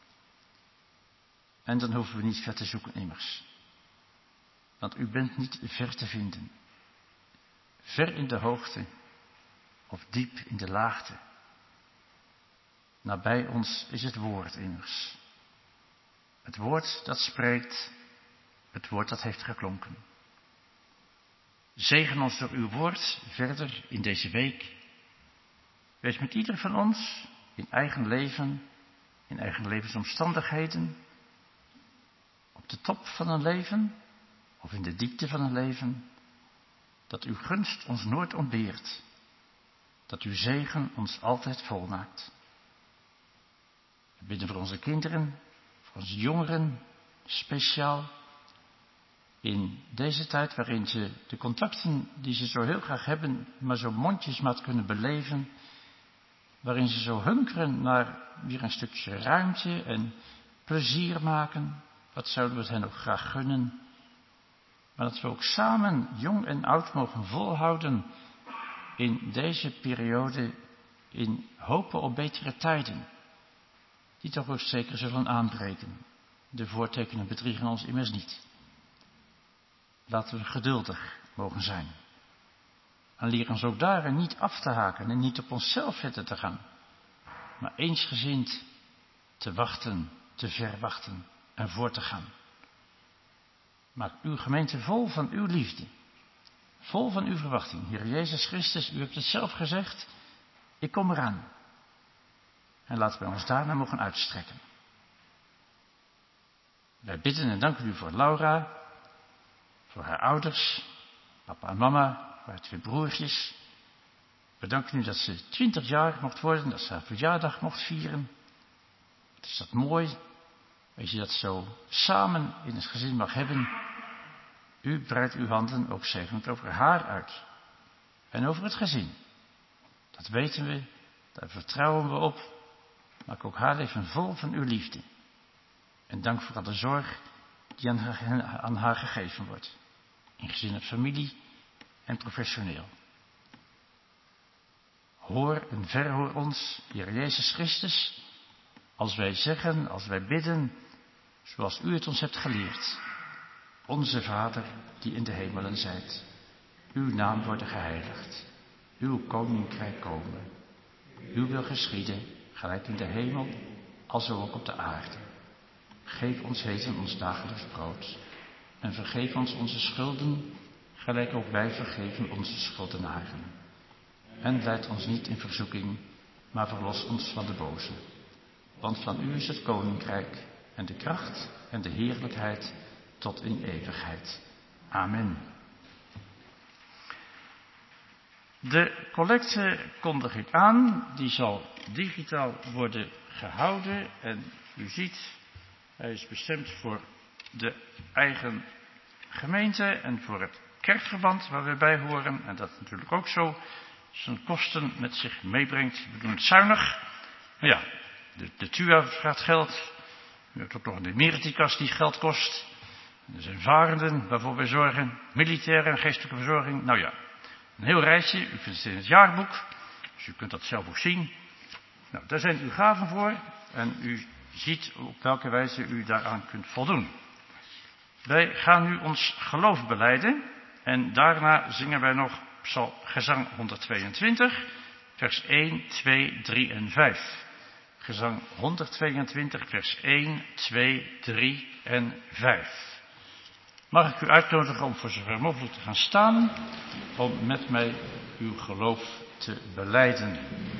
En dan hoeven we niet ver te zoeken immers. Want u bent niet ver te vinden. Ver in de hoogte of diep in de laagte. Nabij ons is het woord immers. Het woord dat spreekt, het woord dat heeft geklonken. Zegen ons door uw woord verder in deze week. Wees met ieder van ons in eigen leven, in eigen levensomstandigheden, op de top van een leven of in de diepte van een leven, dat uw gunst ons nooit ontbeert, dat uw zegen ons altijd volmaakt. We bidden voor onze kinderen, voor onze jongeren, speciaal in deze tijd waarin ze de contacten die ze zo heel graag hebben, maar zo mondjesmaat kunnen beleven, waarin ze zo hunkeren naar weer een stukje ruimte en plezier maken. Wat zouden we het hen ook graag gunnen. Maar dat we ook samen, jong en oud, mogen volhouden in deze periode, in hopen op betere tijden, die toch ook zeker zullen aanbreken. De voortekenen bedriegen ons immers niet. Laten we geduldig mogen zijn. En leer ons ook daarin niet af te haken en niet op onszelf verder te gaan, maar eensgezind te wachten, te verwachten en voor te gaan. Maak uw gemeente vol van uw liefde, vol van uw verwachting. Heer Jezus Christus, u hebt het zelf gezegd, ik kom eraan. En laten wij ons daarna mogen uitstrekken. Wij bidden en danken u voor Laura, voor haar ouders, papa en mama, voor haar twee broertjes. We danken u dat ze twintig jaar mocht worden, dat ze haar verjaardag mocht vieren. Wat is dat mooi, als je dat zo samen in het gezin mag hebben. U breidt uw handen ook zegenend over haar uit. En over het gezin. Dat weten we, daar vertrouwen we op. Maak ook haar leven vol van uw liefde. En dank voor alle zorg die aan haar, aan haar gegeven wordt. In gezin en familie en professioneel. Hoor en verhoor ons, Heer Jezus Christus, als wij zeggen, als wij bidden, zoals u het ons hebt geleerd. Onze Vader, die in de hemelen zijt, uw naam worden geheiligd, uw koninkrijk komen, uw wil geschieden, gelijk in de hemel, alzo ook op de aarde. Geef ons heden ons dagelijks brood en vergeef ons onze schulden, gelijk ook wij vergeven onze schuldenaren. En leid ons niet in verzoeking, maar verlos ons van de boze. Want van u is het koninkrijk en de kracht en de heerlijkheid tot in eeuwigheid. Amen. De collecte kondig ik aan, die zal digitaal worden gehouden. En u ziet, hij is bestemd voor de eigen gemeente en voor het kerkverband waar we bij horen. En dat natuurlijk ook zo zijn kosten met zich meebrengt. We doen het zuinig. Maar ja, de, de T U A vraagt geld. U hebt ook nog een Emeriticas die geld kost. Er zijn varenden waarvoor wij zorgen. Militaire en geestelijke verzorging. Nou ja, een heel rijtje. U vindt het in het jaarboek. Dus u kunt dat zelf ook zien. Nou, daar zijn uw gaven voor. en u ziet op welke wijze u daaraan kunt voldoen. Wij gaan nu ons geloof belijden en daarna zingen wij nog Psalm gezang honderdtweeëntwintig, vers één, twee, drie en vijf. Gezang honderdtweeëntwintig, vers één, twee, drie en vijf. Mag ik u uitnodigen om voor zover mogelijk te gaan staan, om met mij uw geloof te belijden.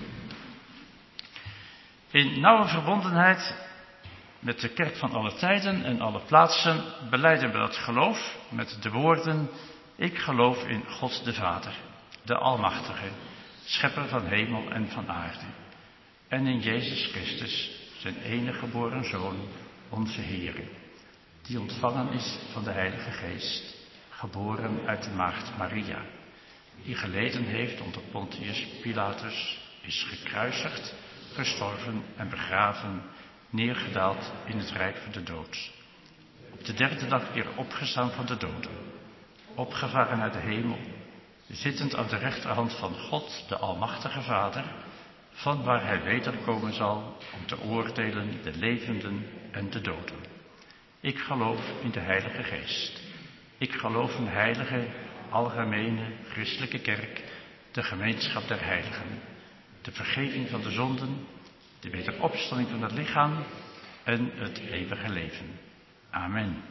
In nauwe verbondenheid met de kerk van alle tijden en alle plaatsen belijden we dat geloof met de woorden: ik geloof in God de Vader, de Almachtige, schepper van hemel en van aarde, en in Jezus Christus, zijn enige geboren Zoon, onze Heere, die ontvangen is van de Heilige Geest, geboren uit de maagd Maria, die geleden heeft onder Pontius Pilatus, is gekruisigd, gestorven en begraven, neergedaald in het rijk van de dood. Op de derde dag weer opgestaan van de doden, opgevaren naar de hemel, zittend aan de rechterhand van God, de Almachtige Vader, van waar hij wederkomen zal om te oordelen de levenden en de doden. Ik geloof in de Heilige Geest. Ik geloof in heilige, algemene, christelijke kerk, de gemeenschap der heiligen, de vergeving van de zonden, de wederopstanding van het lichaam en het eeuwige leven. Amen.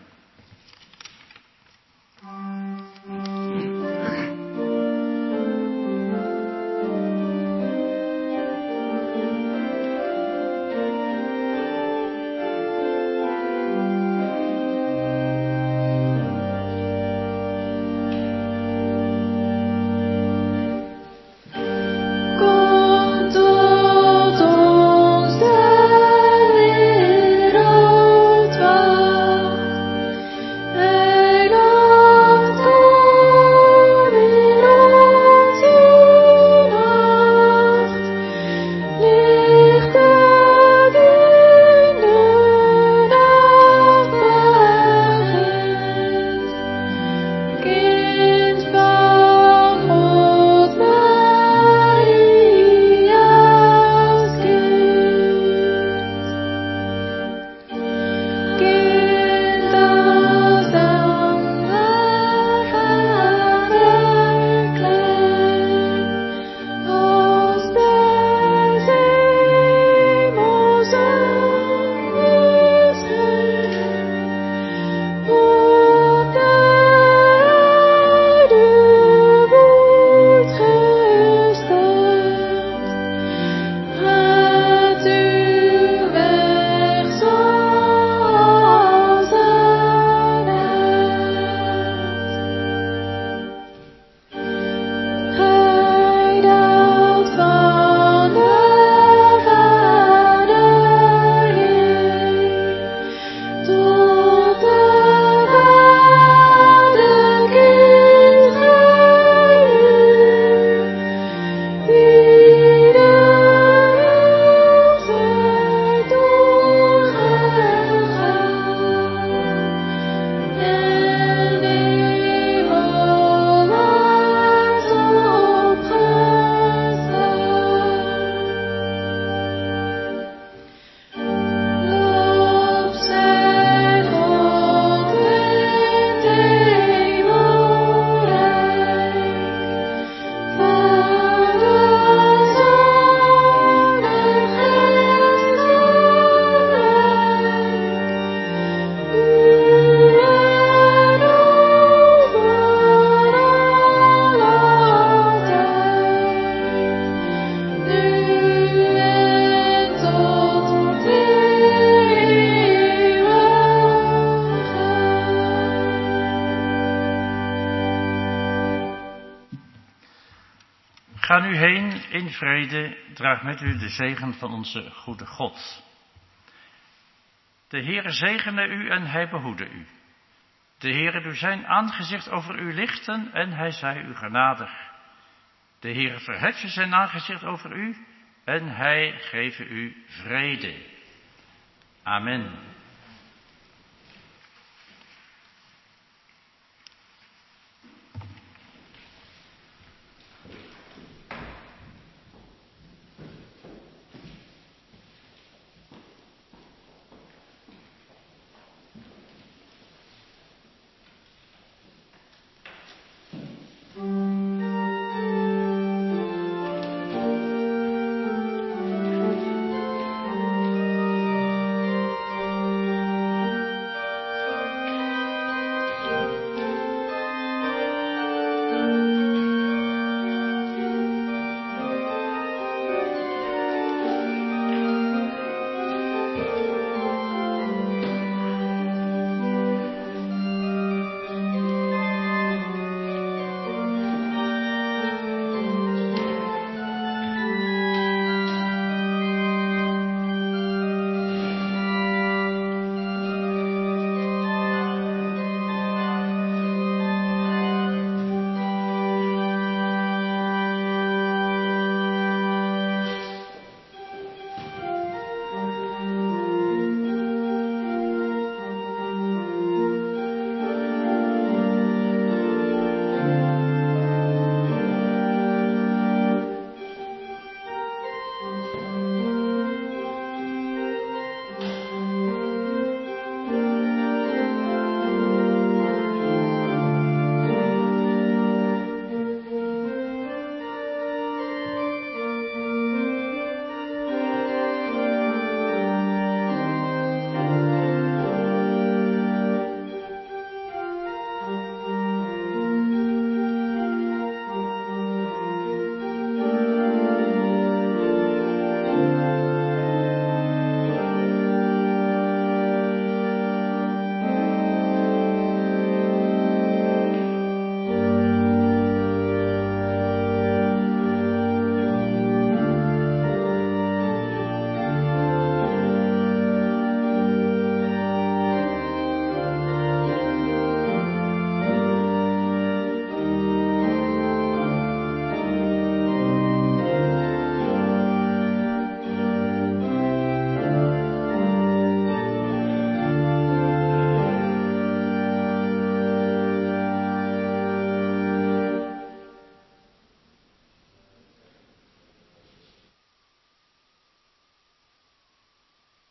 Ga nu heen in vrede, draag met u de zegen van onze goede God. De Heere zegene u en hij behoede u. De Heere doe zijn aangezicht over u lichten en hij zij u genadig. De Heere verheffe zijn aangezicht over u en hij geve u vrede. Amen.